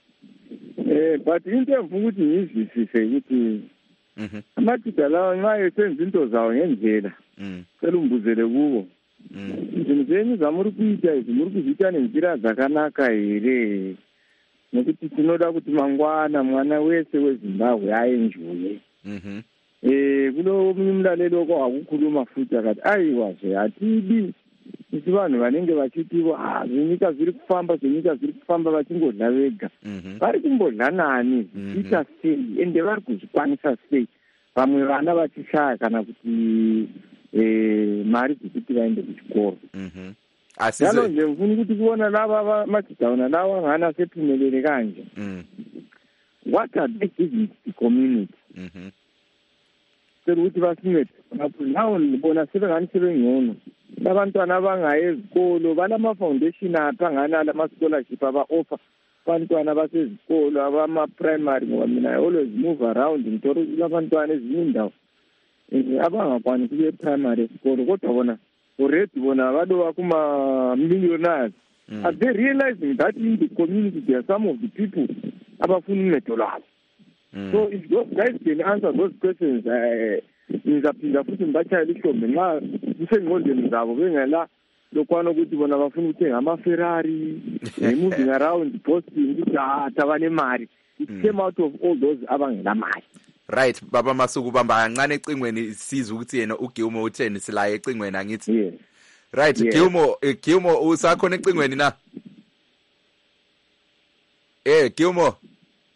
Eh but into evunga kuti ngizwisise ukuthi mhm amatida lawa nxa esenza into zawo ngendlela. Mm. Cela umbuzele kubo. Mm. Izinto zenyu zamuri kuita izvi muri kuzviita nenzira dzakanaka here? Nokuti tinoda kuti mangwana mwana wese weZimbabwe aenjoye. Mhm. Eh kulo umlaleli wako akukhuluma futhi akati ayiwa nje atidi isi vanhu vanenge vachitiwa ah zvinyika zviri kufamba zvinyika zviri kufamba vachingodla vega. Mhm. Vari kumbodla nani ita sei ende vari kuzvikwanisa sei vamwe vana vachishaya kana kuti eh mari dzekuti vaende kuchikoro. Mhm. Yalo nje mfuni kuti kuona lava machitauna lawa ngana sephumelele kanje. Mm. What are they giving the community? Mhm. Sekuthi basinethe lapho nawo ngibona sebengani sebengcono. Labantwana abangaye ezikolo balama foundation apha ngana lama scholarship aba offer abantwana basezikolo abama primary ngoba mina I always move around ngitoro labantwana ezindawo abangakwanisi kuye primary esikolo kodwa bona already bona vado kuma millionaires. Mm. Are they realizing that in the community there are some of the people abafuna uncedo labo? Mm. So if those guys can answer those questions, ngizaphinda futhi ngibachayela ihlombe nxa kusengqondweni zabo bengela lokwana ukuthi bona bafuna ukuthenga ama-Ferrari, moving around Boston ukuthi ah banemali. It came out of all those abangelamali. Right, Baba Masuku bamba kancane ecingweni sizwe ukuthi yena uGilmo utheni silaye ecingweni angithi. Yes. Right, yes. Gilmo, eh, Gilmo usakhona ecingweni na? Eh, Gilmo.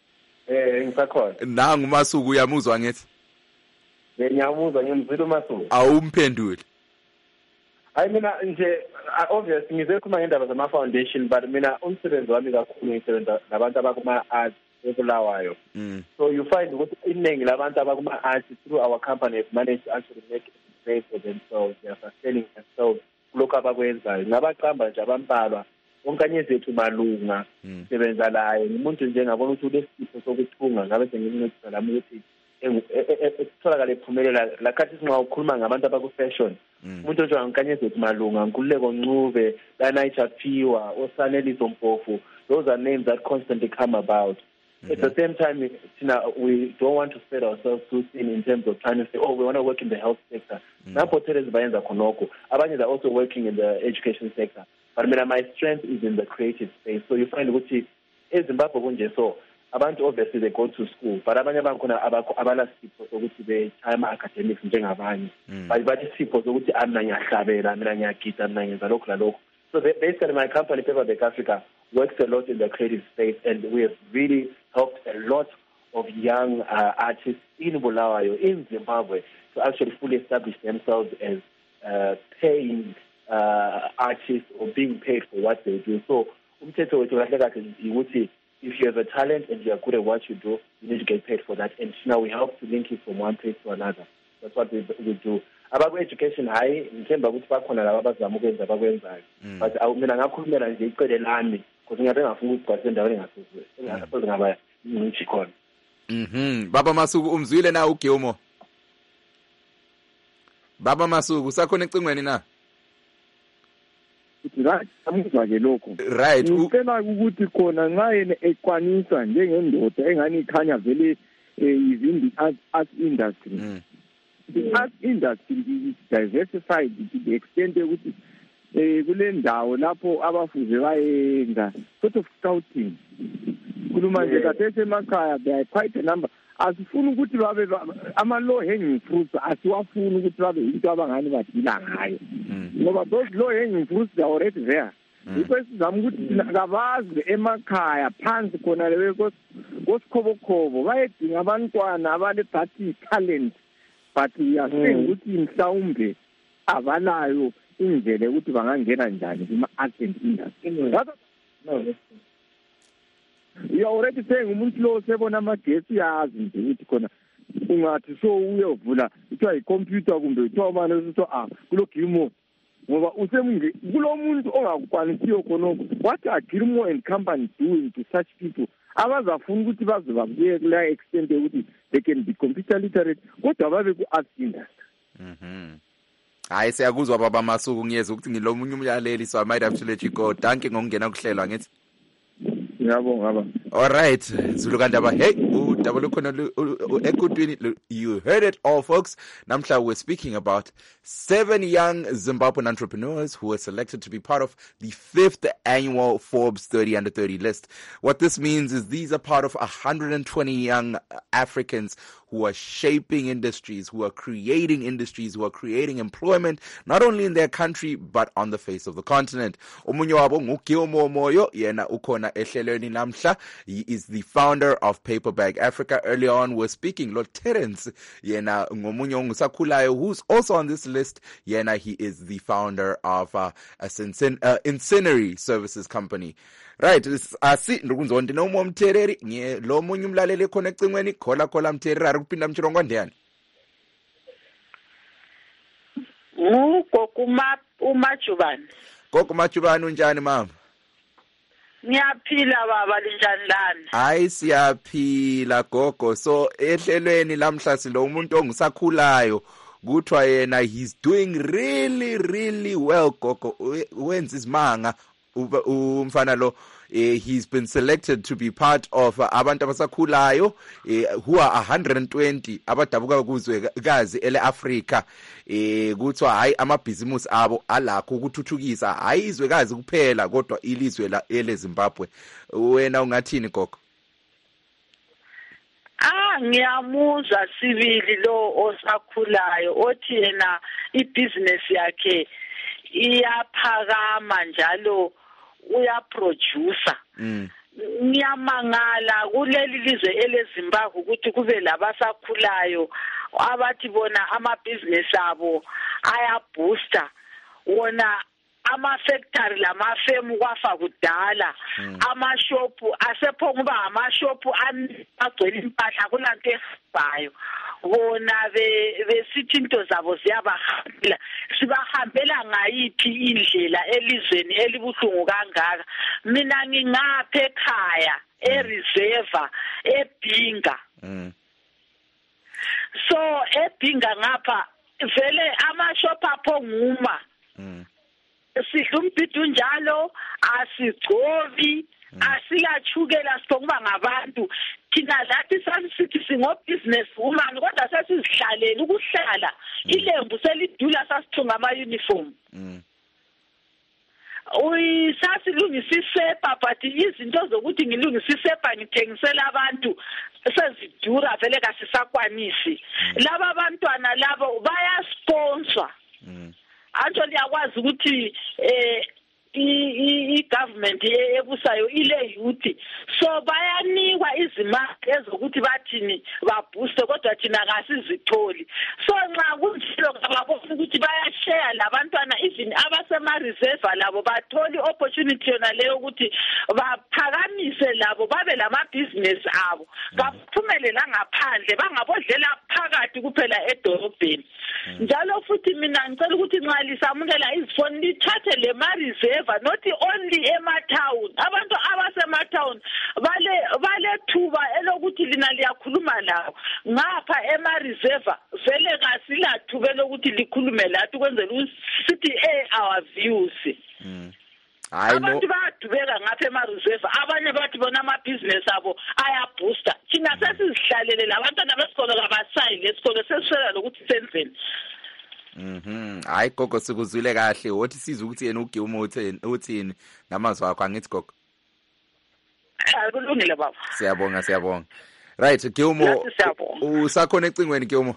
Eh ngisakhona. Nangu Masuku uyamuzwa ngithi? Ngiyamuzwa ngimzwile uMasuku. Awumphendule. I mean nje obviously ngizokhuluma ngendaba zama foundation but mina umsebenzi wami kakhulu ngisebenza nabantu abakuma arts ebulawayo. Mm. So you find ukuthi iningi labantu abakuma arts through our company have managed to actually make space for themselves. They are sustaining themselves kulokho abakwenzayo. Ngabaqamba nje abambalwa onkanye zethu malunga sebenza laye umuntu nje ngabona ukuthi ulesipho sokuthunga ngabe sengincedisa lami ukuthi etholakala ephumelela la khathi sinxa ukhuluma ngabantu abaku-fashion umuntu nje onkanye zethu malunga Nkululeko Ncube Lanaitha Phiwa oSaneliso Mpofu. Those are names that constantly come about. Mm-hmm. At the same time, you know, we don't want to spread ourselves too thin in terms of trying to say, oh, we want to work in the health sector. Now, mm-hmm. Abanye are also working in the education sector. But I mean, my strength is in the creative space. So you find what in Zimbabwe, so abantu obviously they go to school, but abanye bakhona abala sipho sokuthi be time academics njengabanye. But bathi sipho sokuthi amna ngiyahlabela, mina ngiyagida, mina ngenza lokho la lokho. So basically, my company, Paperback Africa, works a lot in the creative space, and we have really helped a lot of young uh, artists in Bulawayo, in Zimbabwe, to actually fully establish themselves as uh, paying uh, artists or being paid for what they do. So, if you have a talent and you are good at what you do, you need to get paid for that. And now we help to link it from one place to another. That's what we, we do. About education high ngithemba ukuthi bakhona laba abazama ukwenza abakwenzayo but mina ngakhulumela nje iqede lami because ngabe ngafuna ukugcwalisa endaweni engasizwe engasoze ngaba ngithi khona. Mhm. Baba Masuku umzwile na uGilmo? Baba Masuku usakhona ecingweni na? Right, amuzwa ke lokho. Right. Ngicela ukuthi khona nxa yena ekwanisa njengendoda engani ikhanya vele izindi art industry. The art industry is diversified to the extent ukuthi eh kule ndawo lapho abafuze bayenza sort of scouting. Kuluma nje kathese emakhaya there are quite a number. Asifuni ukuthi babe ama low hanging fruits asiwafuni ukuthi babe into abangani badila ngayo. Ngoba those low hanging fruits are already there. Because sizama ukuthi kabazi emakhaya phansi khona lewe kosikhobo bayedinga abantwana abale party talent. But we are saying ukuthi mhlawumbe abanayo indlela ukuthi bangangena njani kuma art and industry. No, you are already saying umuntu lo sebona amagesi yazi nje ukuthi khona ungathi so uyovula uthiwa icomputer kumbe uthiwa manje uthi ah kulo Gilmo ngoba usemunge kulo muntu ongakwanisiyo khonoko what are Gilmo and company doing to such people abazafuna ukuthi baze babuye kula extent ukuthi they can be computer literate kodwa babe ku art industry. Mhm. Hayi siyakuzwa baba Masuku ngiyeza ukuthi ngilomunye umyaleli so I might have to let you go. Danke ngokungena kuhlelwa ngithi. Ngiyabonga baba. All right, Zulu Kandaba. Hey, udaba lukhona ekudwini. You heard it all, folks. Namhla we're speaking about seven young Zimbabwean entrepreneurs who were selected to be part of the fifth annual Forbes thirty under thirty list. What this means is these are part of one hundred twenty young Africans who are shaping industries, who are creating industries, who are creating employment, not only in their country, but on the face of the continent. Omunye wabo nguGilmo Moyo, yena ukhona ehlelweni namhla. He is the founder of Paperback Africa. Earlier on, we're speaking, Lord Terence, yena ngomunye ongusakhulayo, who's also on this list. Yena, he is the founder of uh, a uh, Incenary Services Company. Right, asi ndokunzonke nomo mthereri nge lo munye umlaleli khona ecingweni khola khola mthereri ari kupinda mchirongo ndiyani. Ngoku uMajubane. Gogo Majubane unjani mama? Ngiyaphila baba linjani lana? Hayi siyaphila gogo. So ehlelweni lamhla silo umuntu ongusakhulayo kuthiwa yena he's doing really really well gogo. Wenza izimanga umfana lo. Uh, he's been selected to be part of uh, abantu abasakhulayo uh, who are one hundred twenty abadabuka kuzwekazi ele Africa eh kuthiwa hayi amabhizimusi abo alakho ukuthuthukisa hayi izwekazi kuphela kodwa ilizwe la ele Zimbabwe. Wena ungathini gogo? Ah ngiyamuzwa sibili lo osakhulayo othi yena ibusiness yakhe iyaphakama njalo uyaproducer. Mm. ngiyamangala kuleli lizwe eleZimbabwe ukuthi kube labasakhulayo abathi bona amabhizinesi abo ayabooster wona ama-factory lama-firm kwafa kudala amashopu asephonga uba amashopu agcwele impahla kulanto ehambayo bona besithi into zabo ziyabahambela sibahambela ngayiphi indlela elizweni elibuhlungu kangaka mina ngingapha ekhaya ereserve eBhinga so eBhinga ngapha vele amashopu aphonguma sidla umbhidu njalo asigcobi asilachukela sithonga ngabantu thina lathi sasithi singobusiness woman kodwa sesizihlalele ukuhlala ilembu selidula sasithunga ama uniform uyi sasilungisa isepa but izinto zokuthi ngilungisa isepa ngithengisela abantu sezidura vele kasisakwanisi laba abantwana labo bayasponsor actually yakwazi ukuthi eh i-government ebusayo ile youth so bayanikwa izimali ezokuthi bathini babooste kodwa thina ngasizitholi so nxa kunjalo ngababona ukuthi bayashare labantwana even abasema reserve labo batholi opportunity yona leyo ukuthi baphakamise labo babe lama business abo ngaphumelela ngaphandle bangabodlela phakathi kuphela edorobheni njalo futhi mina ngicela ukuthi nxa lisamukela izifoni lithathe le ma reserve not only ema-town abantu abasema-town bale bale thuba elokuthi lina liyakhuluma lawo ngapha ema-reserve vele kasila thuba elokuthi likhulume lathi kwenzela sithi eh our views abantu bayadubeka ngapha ema-reserve abanye bathi bona ama-business abo ayabooster thina sesizihlalele labantwana besikolo kabasayi lesikolo sesiswela lokuthi senzeni. Mhm. Hayi gogo sikuzwile kahle. Wothi sizwe ukuthi yena uGilmo uthini uthini namazwi akho angithi gogo. Akulungile baba. Siyabonga siyabonga. Right Gilmo usakhona ecingweni Gilmo.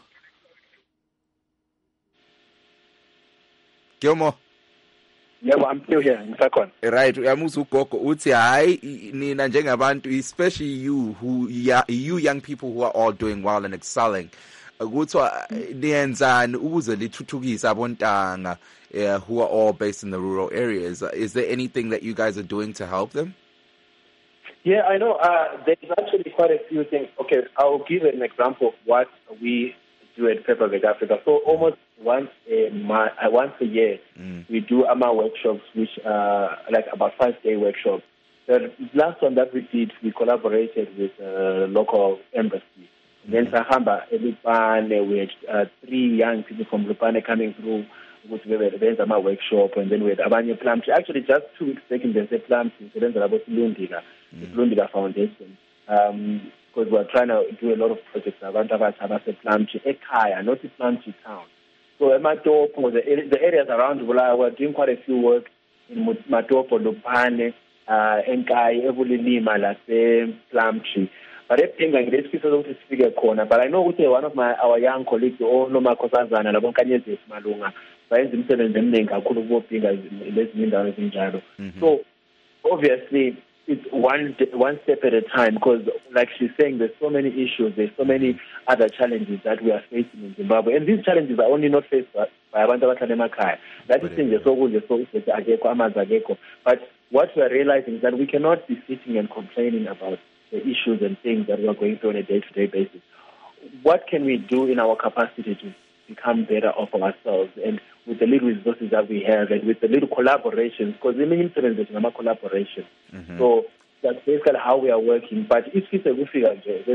Gilmo. Yebo I'm still here ngisakhona. Right uyamuza ugogo uthi hayi nina njengabantu especially you who you young people who are all doing well and excelling. Kuthiwa niyenzani ukuze lithuthukise abontanga who are all based in the rural areas. Is there anything that you guys are doing to help them? Yeah, I know. Uh, there's actually quite a few things. Okay, I'll give an example of what we do at Paperback Africa. So almost once a month, uh, once a year, mm. we do A M A workshops, which are like about five-day workshops. The last one that we did, we collaborated with a local embassy. Then Sahamba, Lupane, we had uh, three young people from Lupane coming through with the A M A workshop, and then we had Abanye Plum Tree. Actually, just two weeks back in the Plum Tree, so then about Lundiga, the Lundiga Foundation, um, because we're trying to do a lot of projects around Abase Plum Tree, Ekaya, not the Plum Tree town. So Matopo, the, the areas around Bula, we're doing quite a few work in Matopo, Lupane, uh, Enkai, Evoli Lima, Lase, Plum Tree. But everything this piece of to speak a corner. But I know with one of my our young colleagues, all no Makosazana, and Abonkanyes Malunga, finds himself in the link, I could have worked in Jaro. So obviously it's one one step at a time because like she's saying, there's so many issues, there's so many other challenges that we are facing in Zimbabwe. And these challenges are only not faced by Abantu Batalemakaya. That is in the so good the But what we are realizing is that we cannot be sitting and complaining about the issues and things that we are going through on a day-to-day basis. What can we do in our capacity to become better off ourselves and with the little resources that we have and with the little collaborations, because the main incident is a collaboration. Mm-hmm. So that's basically how we are working. But if it's a good figure,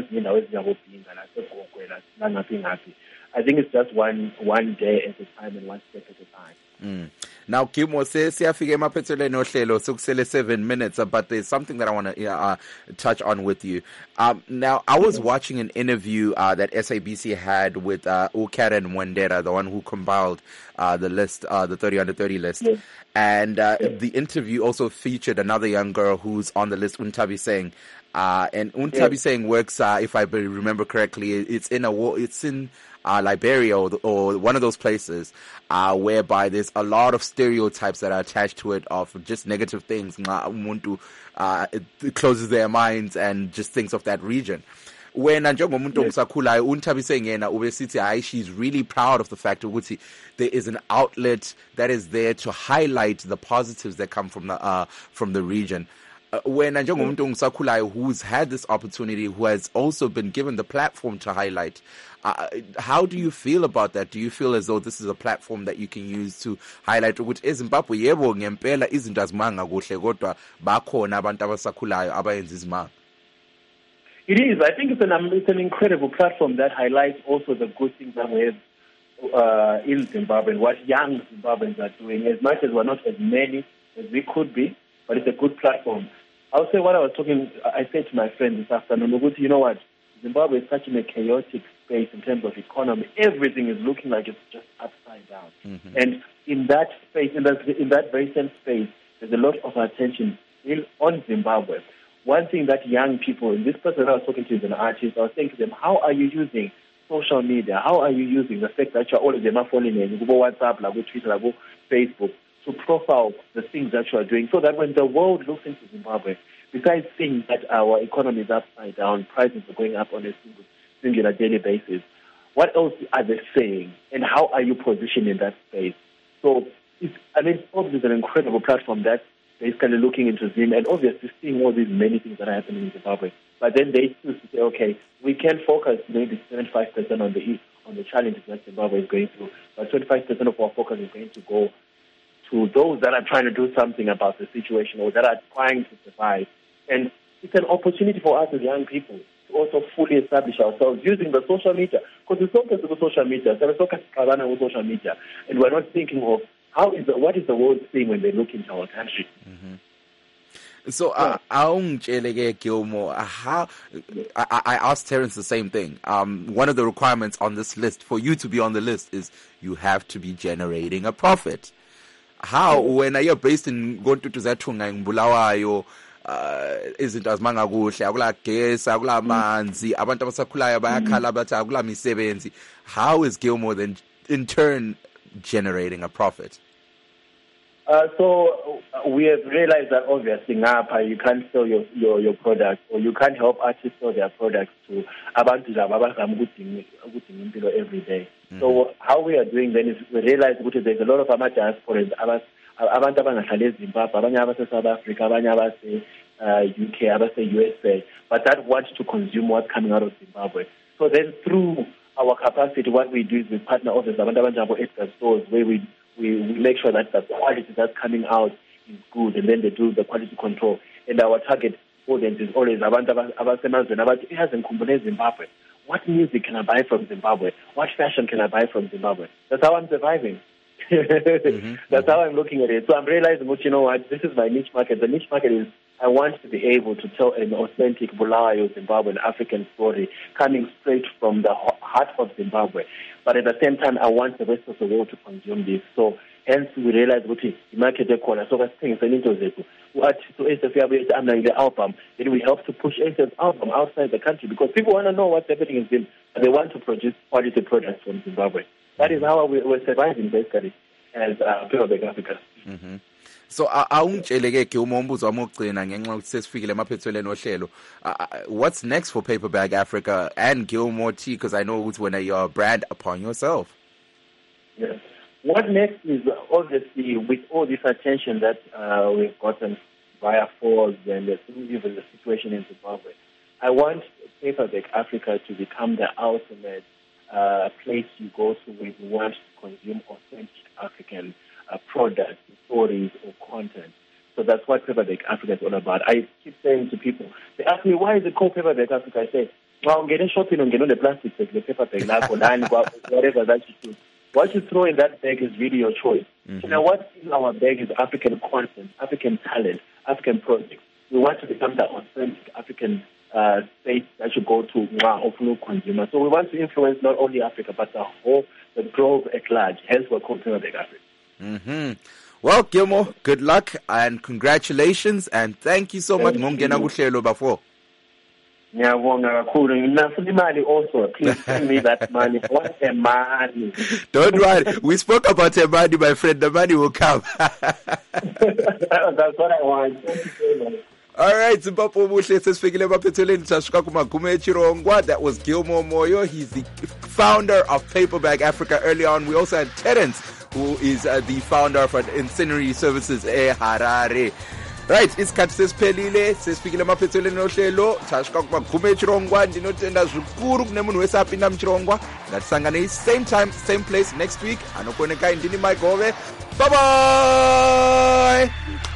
I think it's just one one day at a time and one step at a time. Mm. Now, Gilmo says, "Siyafika emaphethelweni ohlelo sokusele seven minutes," but there's something that I want to uh, touch on with you. Um, now, I was watching an interview uh, that S A B C had with uh, Karen Mwendera, the one who compiled uh, the list, uh, the thirty under thirty list. Yes. And uh, yes. The interview also featured another young girl who's on the list, Untabi, saying, Uh, and Untabi Yes. saying works, uh, if I be- remember correctly, it's in a war, it's in uh, Liberia or, or one of those places, uh, whereby there's a lot of stereotypes that are attached to it of just negative things. Nga umuntu, uh, it, it closes their minds and just thinks of that region. When njengomuntu ongisakhulayo uNthabi sengena ubesithi hayi she's really proud of the fact ukuthi there is an outlet that is there to highlight the positives that come from the uh, from the region. Uh, when njengomuntu ongisakhulayo who's had this opportunity, who has also been given the platform to highlight, uh, how do you feel about that? Do you feel as though this is a platform that you can use to highlight ukuthi eZimbabwe yebo ngempela izinto azimanga kuhle kodwa bakhona abantu abasakhulayo abayenza izimanga? It is. I think it's an um, it's an incredible platform that highlights also the good things that we have uh, in Zimbabwe and what young Zimbabweans are doing. As much as we're not as many as we could be, but it's a good platform. I'll say what I was talking. I said to my friend this afternoon, you know what? Zimbabwe is such in a chaotic space in terms of economy. Everything is looking like it's just upside down. Mm-hmm. And in that space, in that in that very same space, there's a lot of attention on Zimbabwe. One thing that young people, and this person I was talking to is an artist, I was saying to them, how are you using social media? How are you using the fact that you're all of them are following in, go WhatsApp, go Twitter, go Facebook, to profile the things that you are doing so that when the world looks into Zimbabwe, besides seeing that our economy is upside down, prices are going up on a single, singular daily basis, what else are they saying? And how are you positioned in that space? So, it's, I mean, Forbes is an incredible platform that's basically looking into Zim and obviously seeing all these many things that are happening in Zimbabwe. But then they choose to say, okay, we can focus maybe seventy-five percent on the on the challenges that Zimbabwe is going through, but twenty-five percent of our focus is going to go to those that are trying to do something about the situation or that are trying to survive. And it's an opportunity for us as young people to also fully establish ourselves using the social media. Because we focus on the social media, so we focus on social media, and we're not thinking of how is the, what is the world seeing when they look into our country. Mm-hmm. So, uh, yeah. Gilmore, how I, I asked Terence the same thing. Um, one of the requirements on this list for you to be on the list is you have to be generating a profit. How, when you're based in Gontutu Zatunga in Bulawayo, izinto azimanga kuhle akula gesi akula manzi abantu abasakhulayo bayakhala bathi akula misebenzi, how is Gilmore then in turn generating a profit? Uh, so uh, we have realized that obviously ngapha you can't sell your, your, your product, or you can't help artists sell their products to abantu abazama ukudinga impilo every day. Mm-hmm. So how we are doing then is we realize that there's a lot of ama diasporas, abantu abangahlali eZimbabwe, abanye abase South Africa, abanye abase uh, U K, abase U S A, but that want to consume what's coming out of Zimbabwe. So then through our capacity, what we do is we partner with the Edgar stores where we, we, we make sure that the quality that's coming out is good, and then they do the quality control. And our target audience is always abantu abasemazweni abathi iyazi ngikhumbule Zimbabwe. What music can I buy from Zimbabwe? What fashion can I buy from Zimbabwe? That's how I'm surviving. mm-hmm. That's how I'm looking at it. So I'm realizing, you know what, this is my niche market. The niche market is I want to be able to tell an authentic Bulawayo Zimbabwean African story coming straight from the heart of Zimbabwe. But at the same time, I want the rest of the world to consume this. So hence we realize what the market corner. So that's things and into it. What so is the album? Then we help to push Asa's album outside the country because people want to know what's happening in Zimbabwe and they want to produce quality products from Zimbabwe. That is how we, we're surviving basically as uh, Paperback Africa. Mm-hmm. So awungitsheleke ke uma umbuzo wami ogcina ngenxa ukuthi sesifikile emaphethelweni ohlelo, what's next for Paperback Africa and Gilmore T, because I know it's when you're a brand upon yourself. Yes. What next is obviously with all this attention that uh, we've gotten via Forbes and even the situation in Zimbabwe, I want Paperback Africa to become the ultimate uh, place you go to when you want to consume authentic African uh, products, stories, or content. So that's what Paperback Africa is all about. I keep saying to people, they ask me, why is it called Paperback Africa? I say, well, I'm getting shopping on the plastic bag, the paperback, whatever that you do. What you throw in that bag is really your choice. Mm-hmm. You know, what in our bag is African content, African talent, African projects. We want to become the authentic African uh, space that you go to of no consumer. So we want to influence not only Africa, but the whole, the globe at large. Hence, we're called Paperback Africa. Mm-hmm. Well, Gilmore, good luck and congratulations, and thank you so much. Ngongena kuhlelo bafo. Ngiyabonga kakhulu. Nginafuthi imali also. Please send me that money. I want the money. Don't worry. We spoke about the money, my friend. The money will come. That's what I want. Thank you so much. All right, Zimbabwe Muhle sesifikile emaphethelweni sashuka kumagume echirongwa. That was Gilmore Moyo. He's the founder of Paperback Africa. Early on, we also had Terence, who is uh, the founder of Incendiary Services e Harare. Right, isikhathi sesiphelile sesifikile emaphethelweni nohlelo sashuka kumagume echirongwa. Ndinotenda zvikuru kune munhu wese apinda muchirongwa. Ngatisangane same time, same place next week. Anokuoneka ndini Mike Hove. Bye bye.